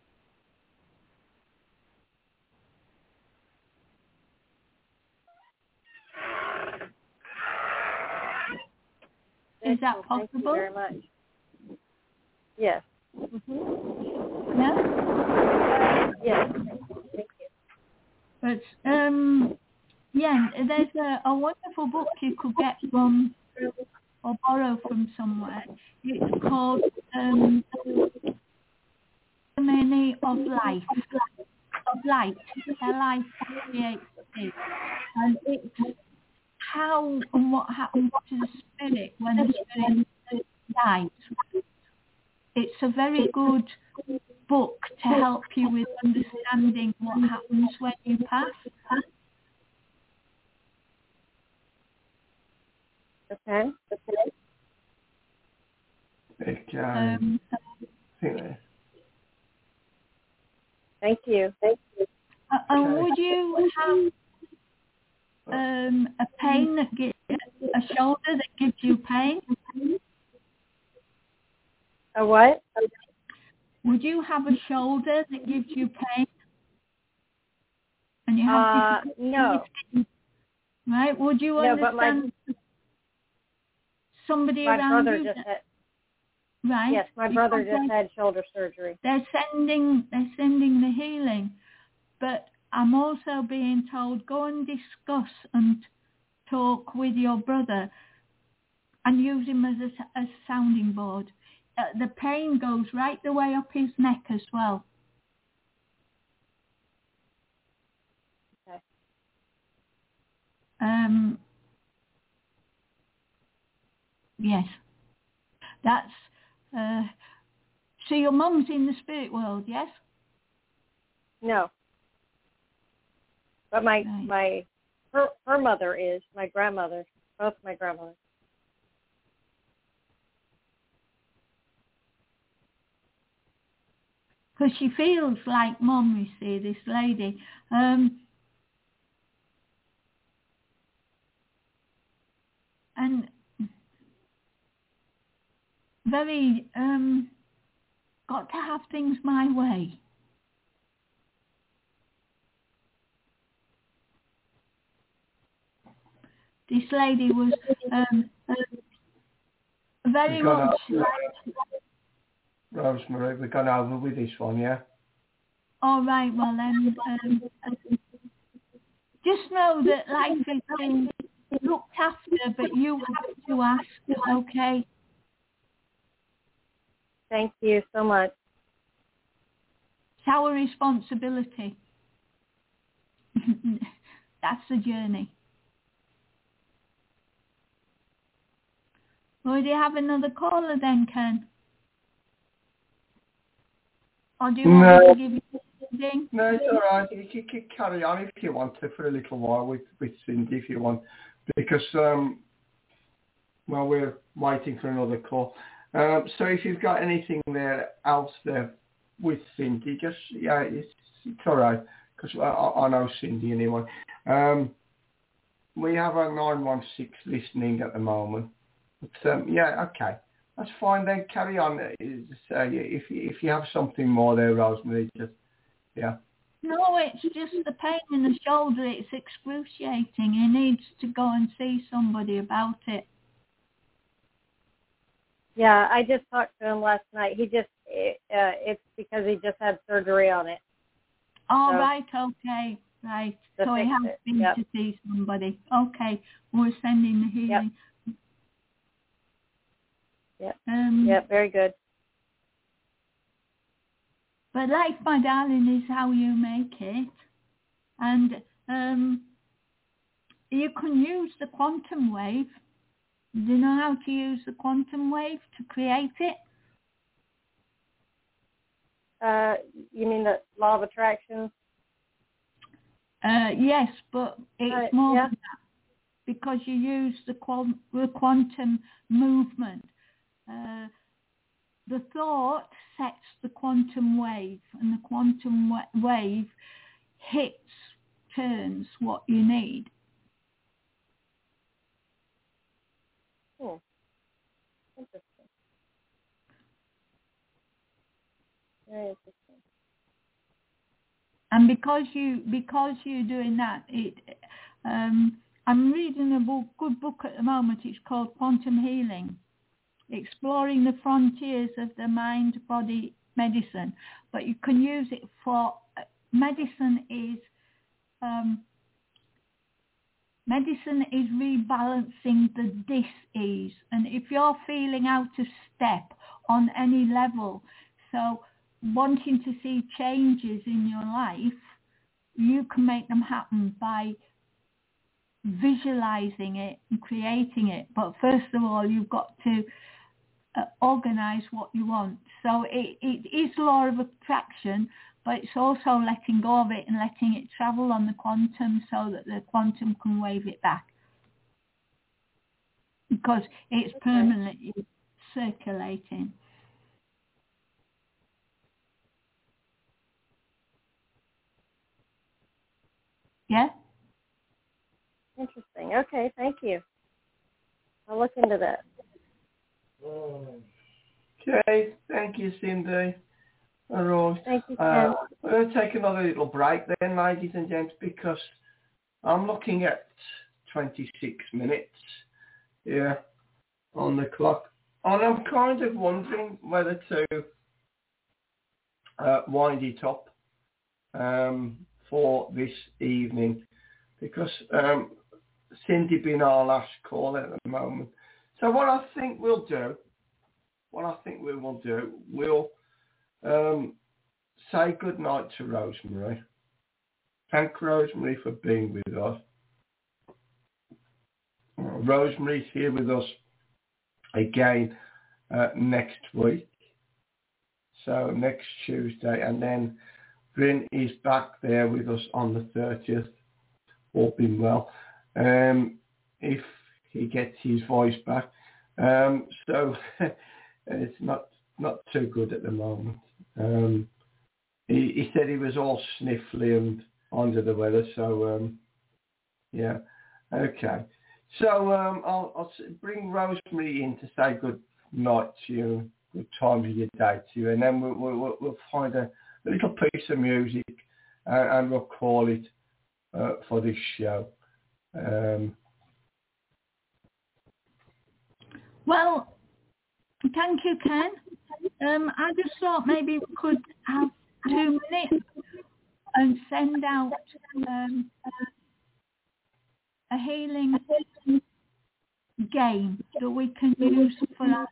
Speaker 4: Is that possible?
Speaker 10: Thank you very much. Yes. Mm-hmm.
Speaker 4: Yeah?
Speaker 10: Yes. Thank you.
Speaker 4: But, um, yeah, there's a, a wonderful book you could get from or borrow from somewhere. It's called um, Ceremony of Life. Of Light. L I C H T. And it's how and what happens to the spirit when the spirit dies. It's a very good book to help you with understanding what happens when you pass.
Speaker 10: Okay. Okay.
Speaker 3: Okay.
Speaker 4: Um,
Speaker 3: Anyway.
Speaker 10: Thank you. Thank you.
Speaker 4: uh, and would you have um, a pain that gives a shoulder that gives you pain?
Speaker 10: A what?
Speaker 4: Would you have a shoulder that gives you pain? And you have
Speaker 10: Uh,
Speaker 4: difficulty
Speaker 10: no.
Speaker 4: with, right? Would you
Speaker 10: No, but my-
Speaker 4: understand somebody
Speaker 10: My
Speaker 4: around
Speaker 10: brother
Speaker 4: you?
Speaker 10: just
Speaker 4: that-
Speaker 10: had,
Speaker 4: right.
Speaker 10: yes, my brother
Speaker 4: Because
Speaker 10: just had shoulder surgery.
Speaker 4: They're sending, they're sending the healing, but I'm also being told go and discuss and talk with your brother and use him as a, a sounding board. Uh, the pain goes right the way up his neck as well.
Speaker 10: Okay.
Speaker 4: Um. Yes. That's. Uh, so your mum's in the spirit world, yes?
Speaker 10: No. But my
Speaker 4: Right.
Speaker 10: my her her mother is, my grandmother, both my grandmothers.
Speaker 4: Because she feels like mum, you see, this lady. Um, and very, um, got to have things my way. This lady was um, uh, very
Speaker 3: We've gone
Speaker 4: much
Speaker 3: over,
Speaker 4: like...
Speaker 3: Rosemary, we've gone over with this one, yeah?
Speaker 4: All right, well then, um, just know that life is being looked after, but you have to ask, okay?
Speaker 10: Thank you so much.
Speaker 4: It's our responsibility. That's the journey. Well, do you have another caller then, Ken? Or do you want
Speaker 3: No.
Speaker 4: me to give you something?
Speaker 3: No, it's all right. You can, can carry on if you want to for a little while with, with Cindy if you want, because um, well, we're waiting for another call. Um, so if you've got anything there else there with Cindy, just yeah, it's, it's all right because I, I know Cindy anyway. Um, we have a nine one six listening at the moment, but um, yeah, okay. That's fine then. Carry on. It's, uh, if if you have something more there, Rosemary, just yeah.
Speaker 4: No, it's just the pain in the shoulder. It's excruciating. He needs to go and see somebody about it.
Speaker 10: Yeah, I just talked to him last night. He just, it, uh, it's because he just had surgery on it.
Speaker 4: Oh,
Speaker 10: So-
Speaker 4: right, okay, right.
Speaker 10: To
Speaker 4: So he
Speaker 10: fix
Speaker 4: has
Speaker 10: it,
Speaker 4: been
Speaker 10: yep.
Speaker 4: to see somebody. Okay, we're sending the healing.
Speaker 10: Yep.
Speaker 4: Um,
Speaker 10: Yep, very good.
Speaker 4: But life, my darling, is how you make it. And um, you can use the quantum wave. Do you know how to use the quantum wave to create it?
Speaker 10: Uh, you mean the law of attraction?
Speaker 4: Uh, yes, but it's
Speaker 10: Uh,
Speaker 4: more
Speaker 10: yeah.
Speaker 4: than that. Because you use the, qual- the quantum movement. Uh, the thought sets the quantum wave, and the quantum wa- wave hits, turns what you need.
Speaker 10: Hmm. Interesting. Very interesting.
Speaker 4: And because you because you're doing that, it um, I'm reading a book, good book at the moment. It's called Quantum Healing, Exploring the Frontiers of the Mind-Body Medicine. But you can use it for medicine is um, medicine is rebalancing the dis-ease, and if you're feeling out of step on any level, so wanting to see changes in your life, you can make them happen by visualizing it and creating it. But first of all, you've got to uh, organize what you want. So it, it is law of attraction, but it's also letting go of it and letting it travel on the quantum so that the quantum can wave it back. Because it's
Speaker 10: Okay.
Speaker 4: permanently circulating. Yeah?
Speaker 10: Interesting. Okay, thank you. I'll look into that.
Speaker 3: Okay, thank you, Cindy. All right.
Speaker 10: Thank you, Ken.
Speaker 3: Uh, we're going to take another little break then, ladies and gents, because I'm looking at twenty-six minutes here on the clock. And I'm kind of wondering whether to uh, wind it up um, for this evening, because um, Cindy being our last call at the moment. So what I think we'll do, what I think we will do, we'll um, say good night to Rosemary. Thank Rosemary for being with us. Uh, Rosemary's here with us again uh, next week. So next Tuesday, and then Bryn is back there with us on the thirtieth, all being well, um, if he gets his voice back. Um, so it's not not too good at the moment. Um, he, he said he was all sniffly and under the weather, so um, yeah, okay. So um, I'll, I'll bring Rosemary in to say good night to you, good time of your day to you, and then we'll, we'll, we'll find a, a little piece of music and, and we'll call it uh, for this show. Um,
Speaker 4: well, thank you, Ken. Um, I just thought maybe we could have two minutes and send out um, a healing game that we can use for ourselves.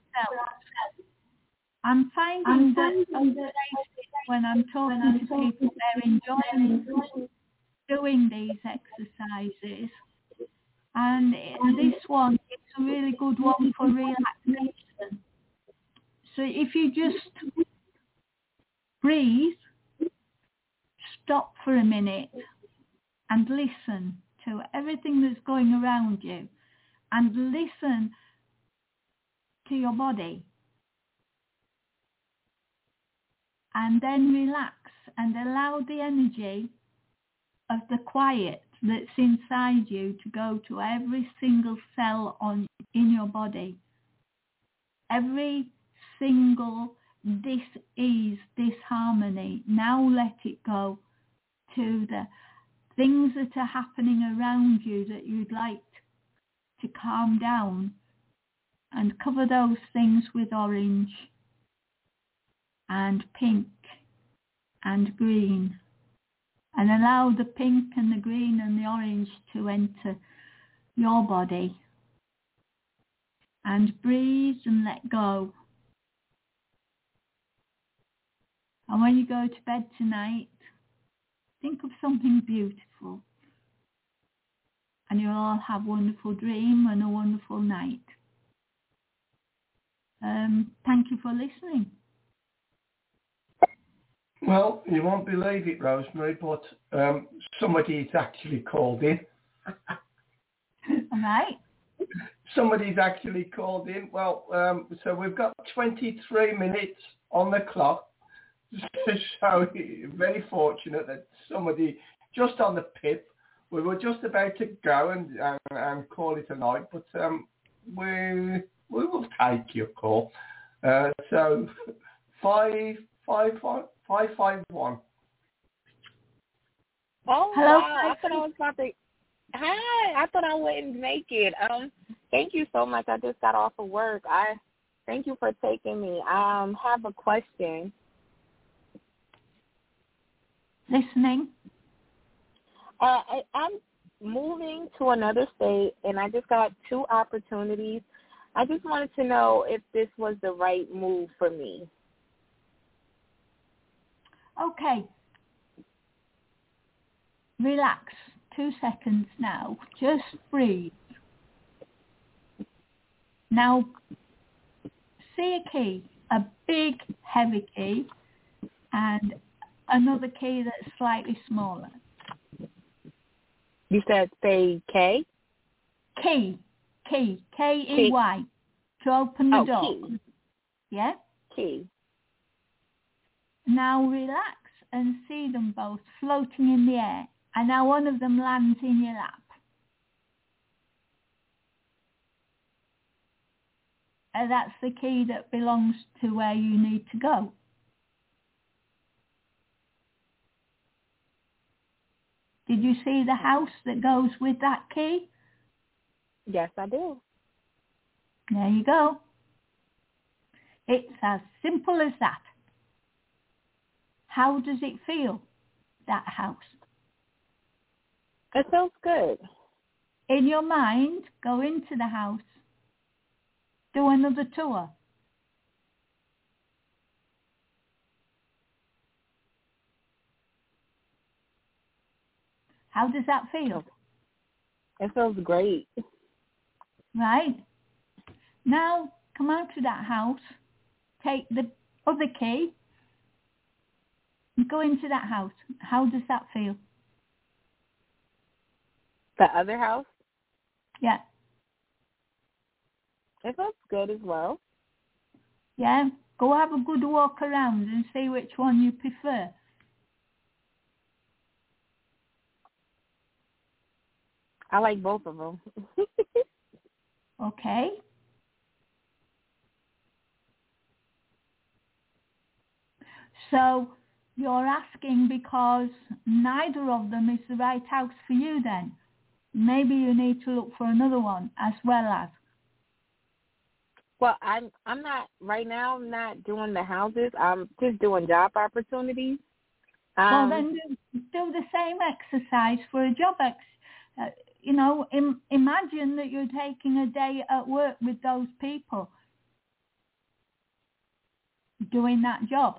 Speaker 4: I'm finding that when I'm talking to people, they're enjoying doing these exercises. And this one is a really good one for relaxation. So if you just breathe, stop for a minute and listen to everything that's going around you, and listen to your body, and then relax and allow the energy of the quiet that's inside you to go to every single cell on in your body. Every single dis-ease, disharmony, now let it go to the things that are happening around you that you'd like to calm down, and cover those things with orange and pink and green, and allow the pink and the green and the orange to enter your body, and breathe and let go. And when you go to bed tonight, think of something beautiful, and you'll all have a wonderful dream and a wonderful night. Um, thank you for listening.
Speaker 3: well, you won't believe it, Rosemary, but um, somebody's actually called in.
Speaker 4: All right.
Speaker 3: Somebody's actually called in. Well, um, so we've got twenty-three minutes on the clock. So very fortunate that somebody just on the pip. We were just about to go and and, and call it a night, but um, we we will take your call. Uh, so five five five five five one.
Speaker 11: Oh,
Speaker 4: Hello.
Speaker 11: wow. I thought I was about to. Hi. I thought I wouldn't make it. Um, thank you so much. I just got off of work. I thank you for taking me. Um, have a question.
Speaker 4: Listening.
Speaker 11: Uh, I, I'm moving to another state, and I just got two opportunities. I just wanted to know if this was the right move for me.
Speaker 4: Okay. Relax. Two seconds now. Just breathe. Now, see a key, a big, heavy key, and another key that's slightly smaller.
Speaker 11: You said say K?
Speaker 4: Key. Key. K E Y. To open the
Speaker 11: oh,
Speaker 4: door.
Speaker 11: Key.
Speaker 4: Yeah?
Speaker 11: Key.
Speaker 4: Now relax and see them both floating in the air. And now one of them lands in your lap. And that's the key that belongs to where you need to go. Did you see the house that goes with that key?
Speaker 11: Yes, I do.
Speaker 4: There you go. It's as simple as that. How does it feel, that house?
Speaker 11: It feels good.
Speaker 4: In your mind, go into the house. Do another tour. How does that feel?
Speaker 11: It feels great.
Speaker 4: Right. Now, come out to that house, take the other key, and go into that house. How does that feel?
Speaker 11: The other house?
Speaker 4: Yeah.
Speaker 11: It feels good as well.
Speaker 4: Yeah. Go have a good walk around and see which one you prefer.
Speaker 11: I like both of them.
Speaker 4: Okay. So you're asking because neither of them is the right house for you then. Maybe you need to look for another one as well as.
Speaker 11: Well, I'm I'm not right now. I'm not doing the houses. I'm just doing job opportunities. Um,
Speaker 4: Well, then do, do the same exercise for a job. Ex, uh, you know, Im, imagine that you're taking a day at work with those people doing that job.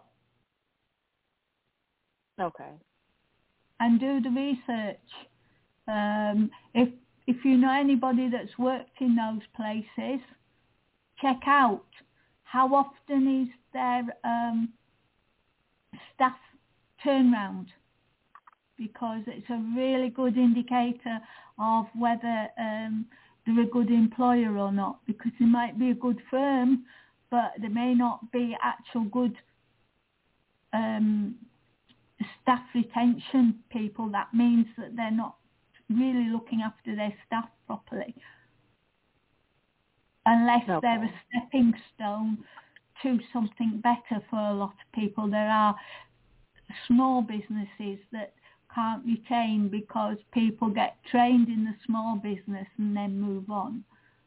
Speaker 11: Okay.
Speaker 4: And do the research. Um, if if you know anybody that's worked in those places, check out how often is their um, staff turnaround, because it's a really good indicator of whether um, they're a good employer or not, because they might be a good firm, but they may not be actual good um, staff retention people. That means that they're not really looking after their staff properly, unless
Speaker 11: Okay.
Speaker 4: they're a stepping stone to something better for a lot of people. There are small businesses that can't retain because people get trained in the small business and then move on.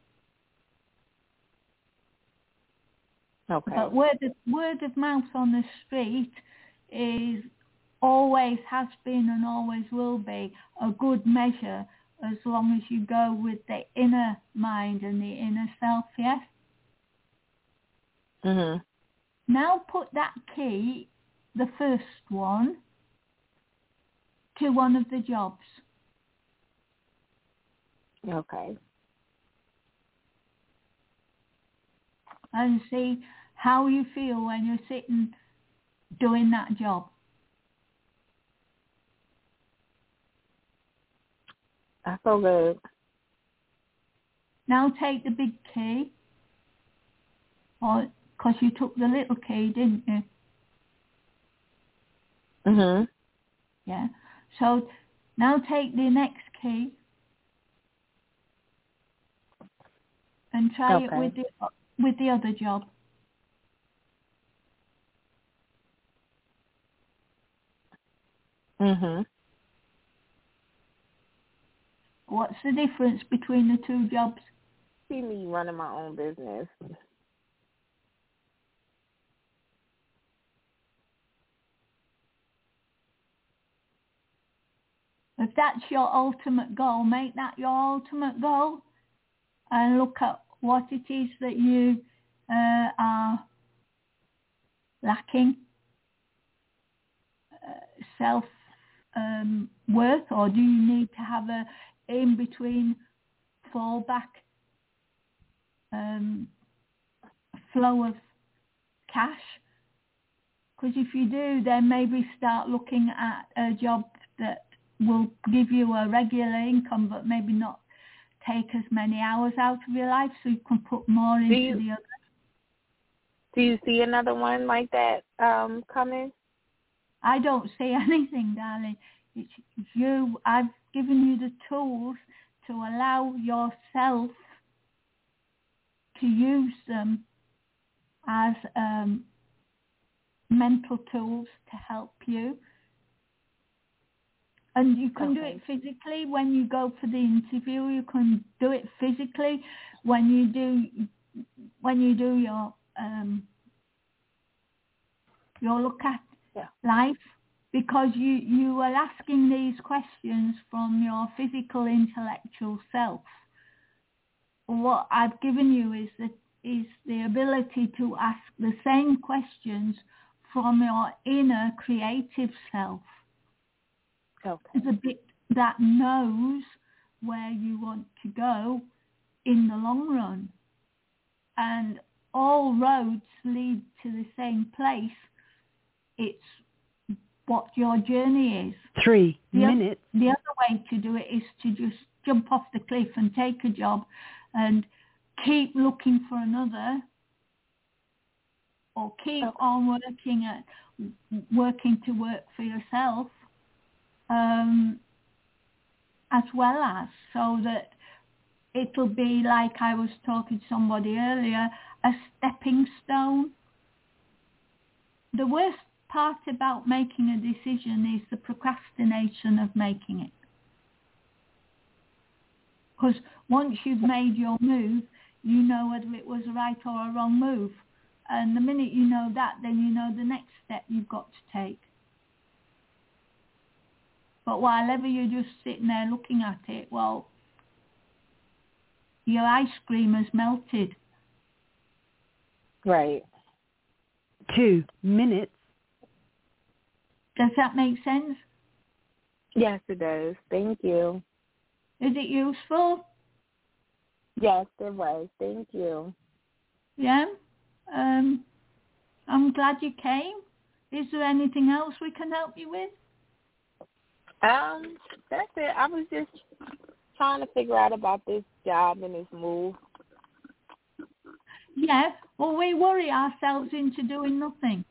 Speaker 11: Okay.
Speaker 4: But word of, word of mouth on the street is always has been and always will be a good measure, as long as you go with the inner mind and the inner self, yes?
Speaker 11: Mhm.
Speaker 4: Now put that key, the first one, to one of the jobs.
Speaker 11: Okay.
Speaker 4: And see how you feel when you're sitting doing that job.
Speaker 11: I feel good.
Speaker 4: Now take the big key, or because you took the little key, didn't you?
Speaker 11: Mhm.
Speaker 4: Yeah. So now take the next key and try
Speaker 11: Okay.
Speaker 4: it with the with the other job.
Speaker 11: Mhm.
Speaker 4: What's the difference between the two jobs?
Speaker 11: See me running my own business.
Speaker 4: If that's your ultimate goal, make that your ultimate goal and look at what it is that you uh, are lacking. Uh, self um, worth, or do you need to have a in between fallback um, flow of cash? Because if you do, then maybe start looking at a job that will give you a regular income, but maybe not take as many hours out of your life, so you can put more into
Speaker 11: you,
Speaker 4: the other.
Speaker 11: Do you see another one like that um, coming?
Speaker 4: I don't see anything, darling. It's you. I've given you the tools to allow yourself to use them as um, mental tools to help you. And you can
Speaker 11: Okay.
Speaker 4: do it physically when you go for the interview. You can do it physically when you do when you do your um, your look at
Speaker 11: Yeah.
Speaker 4: life, because you you are asking these questions from your physical intellectual self. What I've given you is the is the ability to ask the same questions from your inner creative self.
Speaker 11: Okay.
Speaker 4: It's a bit that knows where you want to go in the long run. And all roads lead to the same place. It's what your journey is.
Speaker 6: Three
Speaker 4: The
Speaker 6: minutes.
Speaker 4: Other, the other way to do it is to just jump off the cliff and take a job and keep looking for another, or keep
Speaker 11: Okay.
Speaker 4: on working at working to work for yourself. Um, as well as, so that it'll be like I was talking to somebody earlier, a stepping stone. The worst part about making a decision is the procrastination of making it. Because once you've made your move, you know whether it was a right or a wrong move. And the minute you know that, then you know the next step you've got to take. But while ever you're just sitting there looking at it, well, your ice cream has melted.
Speaker 11: Right.
Speaker 6: Two minutes.
Speaker 4: Does that make sense?
Speaker 11: Yes, it does. Thank you.
Speaker 4: Is it useful?
Speaker 11: Yes, it was. Thank you.
Speaker 4: Yeah? Um, I'm glad you came. Is there anything else we can help you with?
Speaker 11: Um, that's it. I was just trying to figure out about this job and this move.
Speaker 4: Yes. Well, we worry ourselves into doing nothing.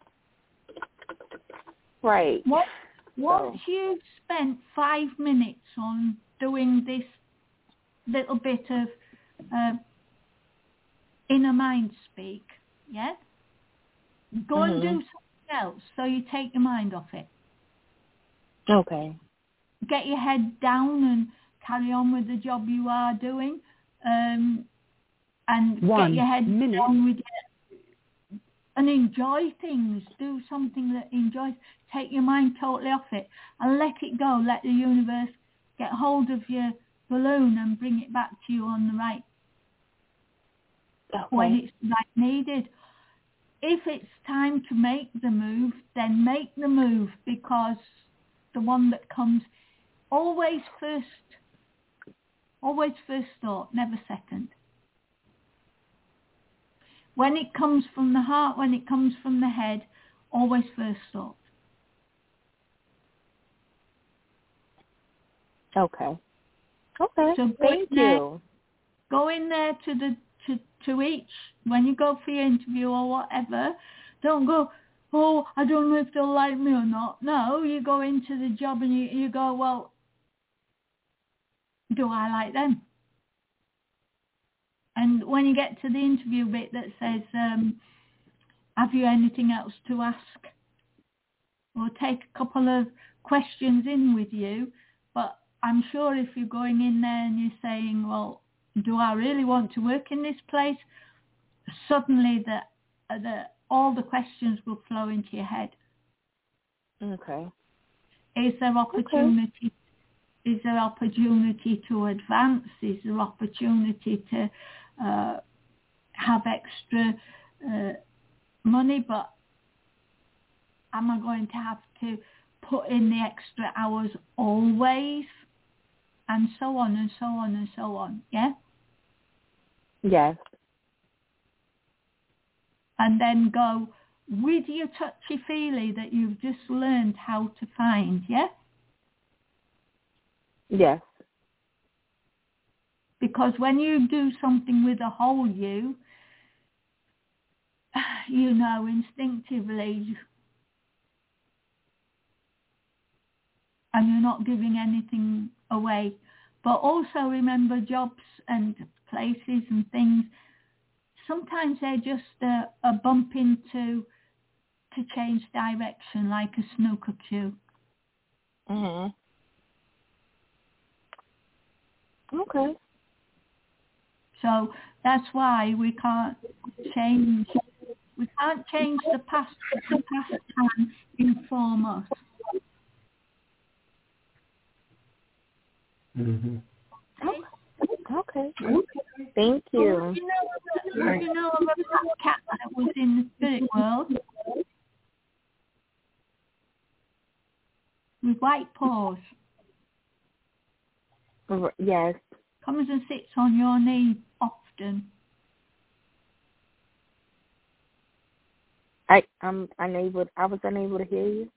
Speaker 11: Right.
Speaker 4: What, once
Speaker 11: So.
Speaker 4: you've spent five minutes on doing this little bit of uh, inner mind speak, yeah? Go
Speaker 11: Mm-hmm.
Speaker 4: and do something else so you take your mind off it.
Speaker 11: Okay.
Speaker 4: Get your head down and carry on with the job you are doing, um, and
Speaker 6: One
Speaker 4: get your head
Speaker 6: minute.
Speaker 4: down with it and enjoy things. Do something that enjoys. Take your mind totally off it and let it go. Let the universe get hold of your balloon and bring it back to you on the right
Speaker 11: Okay.
Speaker 4: when it's right needed. If it's time to make the move, then make the move, because the one that comes always first, always first thought, never second. When it comes from the heart, when it comes from the head, always first thought.
Speaker 11: Okay. Okay.
Speaker 4: So
Speaker 11: Thank
Speaker 4: there,
Speaker 11: you.
Speaker 4: Go in there to the to, to each, when you go for your interview or whatever, don't go, oh, I don't know if they'll like me or not. No, you go into the job and you, you go, well, do I like them? And when you get to the interview bit that says, um, have you anything else to ask? Or take a couple of questions in with you. But I'm sure if you're going in there and you're saying, well, do I really want to work in this place? Suddenly the, the, all the questions will flow into your head.
Speaker 11: Okay.
Speaker 4: Is there opportunity? Okay. Is there opportunity to advance? Is there opportunity to uh, have extra uh, money? But am I going to have to put in the extra hours always? And so on and so on and so on. Yeah?
Speaker 11: Yes.
Speaker 4: And then go with your touchy-feely that you've just learned how to find. Yeah?
Speaker 11: Yes.
Speaker 4: Because when you do something with a whole you, you know instinctively, and you're not giving anything away. But also remember, jobs and places and things, sometimes they're just a, a bump into to change direction, like a snooker cue.
Speaker 11: Mm-hmm. Okay.
Speaker 4: So that's why we can't change. We can't change the past. The past can inform us.
Speaker 3: Mm-hmm.
Speaker 11: Okay. Thank you.
Speaker 4: Well, you know, you know of a black cat that was in the spirit world with white paws.
Speaker 11: Yes.
Speaker 4: Comes and sits on your knee often.
Speaker 11: I I'm unable. I was unable to hear you.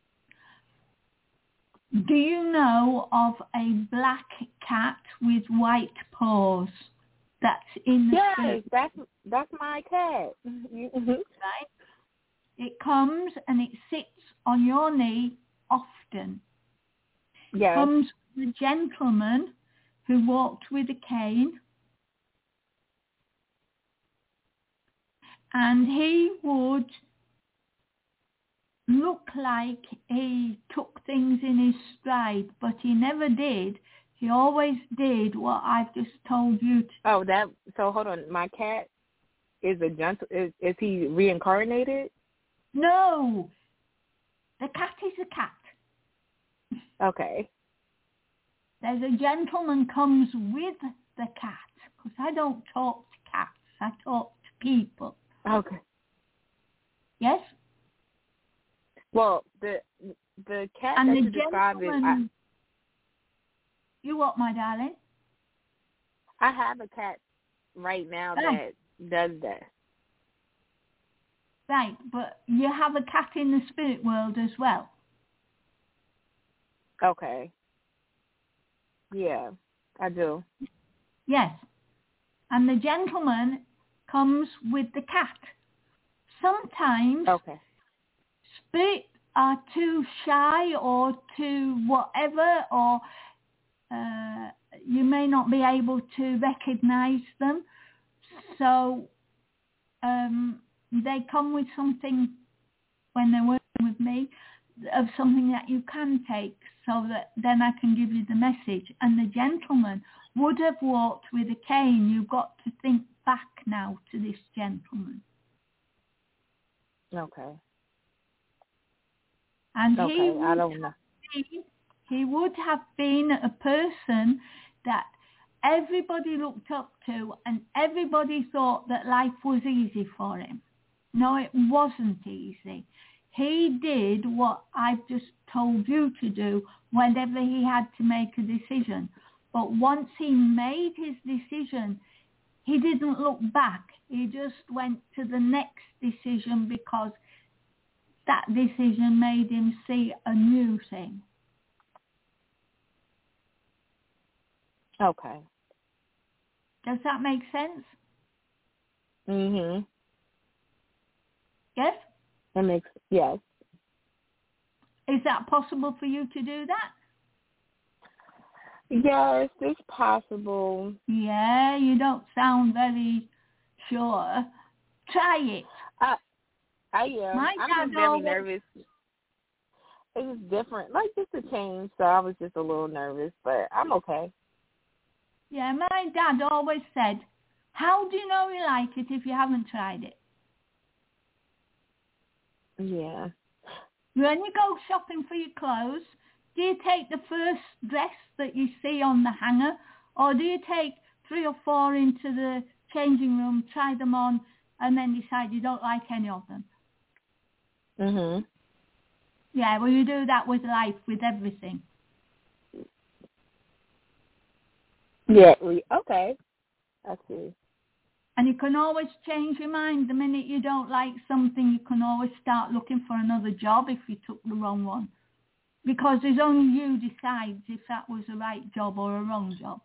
Speaker 4: Do you know of a black cat with white paws that's in the
Speaker 11: Yes,
Speaker 4: spirit?
Speaker 11: that's that's my cat.
Speaker 4: Right? It comes and it sits on your knee often.
Speaker 11: Yes.
Speaker 4: Comes the gentleman who walked with a cane, and he would look like he took things in his stride, but he never did. He always did what I've just told you to.
Speaker 11: Oh, that. So hold on. My cat is a gentle. Is, is he reincarnated?
Speaker 4: No, the cat is a cat.
Speaker 11: Okay.
Speaker 4: There's a gentleman comes with the cat, because I don't talk to cats. I talk to people.
Speaker 11: Okay.
Speaker 4: Yes.
Speaker 11: Well, the the cat
Speaker 4: And
Speaker 11: that
Speaker 4: the
Speaker 11: you described is. I,
Speaker 4: you what, my darling?
Speaker 11: I have a cat right now
Speaker 4: Right.
Speaker 11: that does that.
Speaker 4: Right, but you have a cat in the spirit world as well.
Speaker 11: Okay. Yeah, I do.
Speaker 4: Yes. And the gentleman comes with the cat. Sometimes
Speaker 11: Okay.
Speaker 4: spirits are too shy or too whatever, or uh, you may not be able to recognize them. So um, they come with something when they're working with me, of something that you can take, so that then I can give you the message. And the gentleman would have walked with a cane. You've got to think back now to this gentleman.
Speaker 11: Okay.
Speaker 4: And
Speaker 11: okay,
Speaker 4: he would,
Speaker 11: I don't know.
Speaker 4: Been, he would have been a person that everybody looked up to, and everybody thought that life was easy for him. No, it wasn't easy. He did what I've just told you to do whenever he had to make a decision. But once he made his decision, he didn't look back. He just went to the next decision, because that decision made him see a new thing.
Speaker 11: Okay.
Speaker 4: Does that make sense?
Speaker 11: Mhm.
Speaker 4: Yes?
Speaker 11: It makes yes.
Speaker 4: Is that possible for you to do that?
Speaker 11: Yes, it's possible.
Speaker 4: Yeah, you don't sound very sure. Try it.
Speaker 11: I I am.
Speaker 4: My
Speaker 11: I'm
Speaker 4: dad
Speaker 11: just very
Speaker 4: always,
Speaker 11: nervous. It was different, like just a change, so I was just a little nervous, but I'm okay.
Speaker 4: Yeah, my dad always said, how do you know you like it if you haven't tried it?
Speaker 11: Yeah.
Speaker 4: When you go shopping for your clothes, do you take the first dress that you see on the hanger, or do you take three or four into the changing room, try them on, and then decide you don't like any of them?
Speaker 11: Mhm.
Speaker 4: Yeah, well, you do that with life, with everything.
Speaker 11: Yeah. We, okay. I see.
Speaker 4: And you can always change your mind. The minute you don't like something, you can always start looking for another job if you took the wrong one. Because there's only you decides if that was the right job or a wrong job.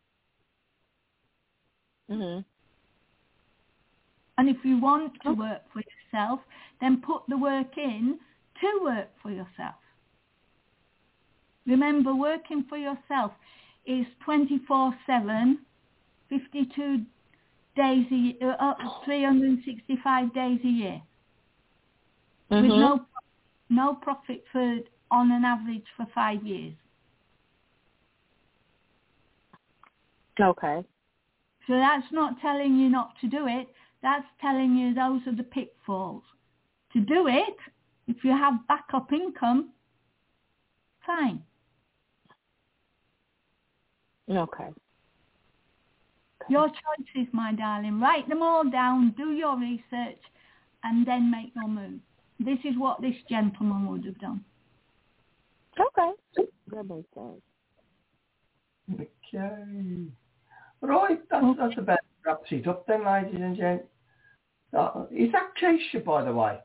Speaker 11: Mhm.
Speaker 4: And if you want to work for yourself, then put the work in to work for yourself. Remember, working for yourself is twenty-four seven, fifty-two days a year, uh, three hundred sixty-five days a year,
Speaker 11: Mhm.
Speaker 4: with no no profit for on an average for five years.
Speaker 11: Okay.
Speaker 4: So that's not telling you not to do it. That's telling you those are the pitfalls. To do it, if you have backup income, fine.
Speaker 11: Okay.
Speaker 4: Your choices, my darling. Write them all down, do your research, and then make your move. This is what this gentleman would have done.
Speaker 11: Okay. That makes sense.
Speaker 3: Okay. Right, that's, that's about wraps it up then, ladies and gents. Uh, is that Keisha, by the way?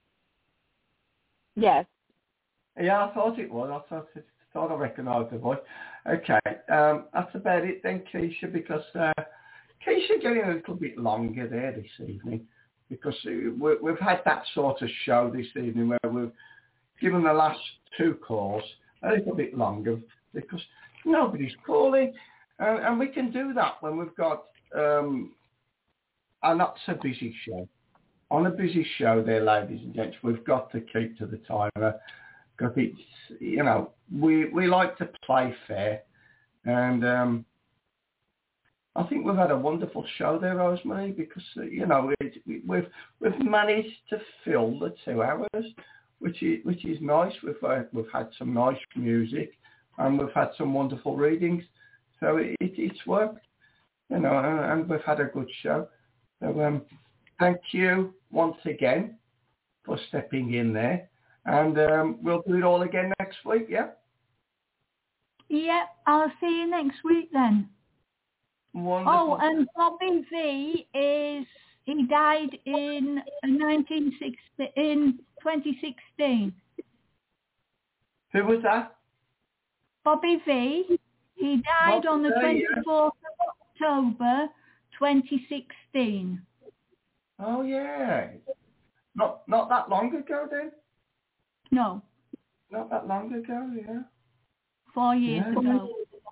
Speaker 11: Yes.
Speaker 3: Yeah, I thought it was. I thought, I thought I recognised the voice. Okay, um, that's about it then, Keisha, because uh, Keisha getting a little bit longer there this evening, because we, we've had that sort of show this evening where we've given the last two calls a little bit longer because nobody's calling, and, and we can do that when we've got um, a not so busy show. On a busy show there, ladies and gents, we've got to keep to the timer because it's, you know, we we like to play fair, and um, I think we've had a wonderful show there, Rosemary, because uh, you know it, we've we've managed to fill the two hours, which is which is nice. We've uh, we've had some nice music, and we've had some wonderful readings, so it, it it's worked, you know, and, and we've had a good show. So um, thank you once again for stepping in there, and um, we'll do it all again next week. Yeah.
Speaker 4: Yep, I'll see you next week then.
Speaker 3: Wonderful.
Speaker 4: Oh, and Bobby V is, he died in nineteen sixty, in twenty sixteen.
Speaker 3: Who was that?
Speaker 4: Bobby V. He died
Speaker 3: Bobby
Speaker 4: on the
Speaker 3: V,
Speaker 4: twenty-fourth of October, twenty sixteen.
Speaker 3: Oh yeah. Not not that long ago then?
Speaker 4: No.
Speaker 3: Not that long ago, yeah.
Speaker 4: Four years
Speaker 3: yeah.
Speaker 4: ago.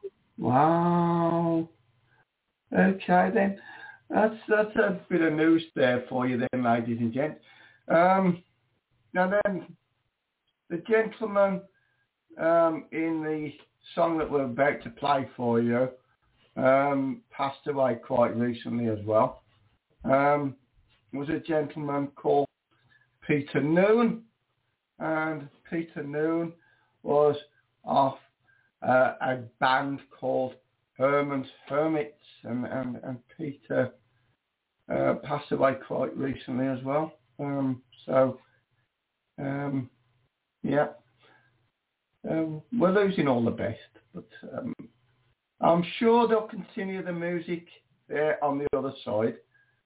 Speaker 3: Wow. Okay then. That's that's a bit of news there for you then, ladies and gents. Um, now then, the gentleman um, in the song that we're about to play for you um, passed away quite recently as well. Um, was a gentleman called Peter Noone, and Peter Noone was off uh, a band called Herman's Hermits, and, and, and Peter uh, passed away quite recently as well. Um, so, um, yeah, um, we're losing all the best, but um, I'm sure they'll continue the music there on the other side.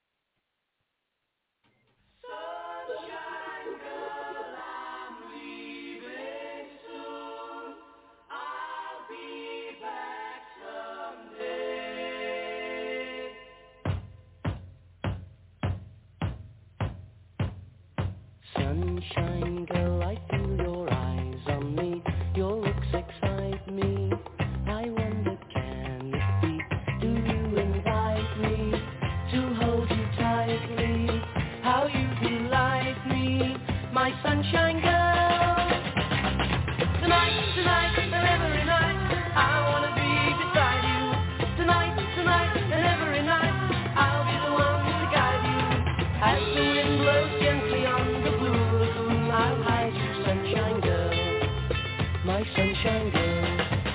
Speaker 2: Sunshine girl, I feel your eyes on me. Your looks excite me. I wonder, can it be? Do you invite me to hold you tightly? How you delight me, my sunshine girl. Tonight, tonight, and every night, I wanna be beside you. Tonight, tonight, and every night, I'll be the one to guide you. As the wind blows gently on the blue lagoon, I'll hide you, sunshine girl, my sunshine girl.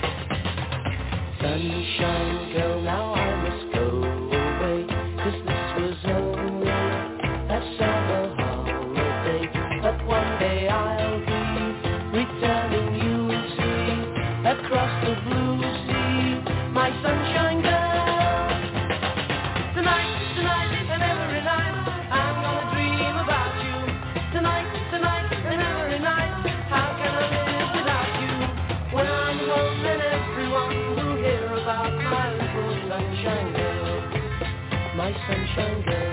Speaker 2: Sunshine girl, now I must go away, 'cause this was only a summer holiday. But one day I'll be returning, you will see, across the blue sea, my sunshine girl. Tonight, tonight, and every night, I'm gonna dream about you. Tonight, tonight, and every night, how can I live without you? When I'm home, then everyone will hear about my little sunshine girl, my sunshine girl.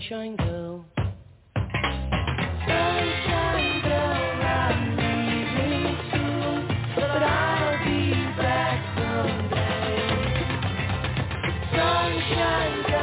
Speaker 2: sunshine girl. Sunshine girl, I'm leaving soon, but I'll be back someday. Sunshine girl.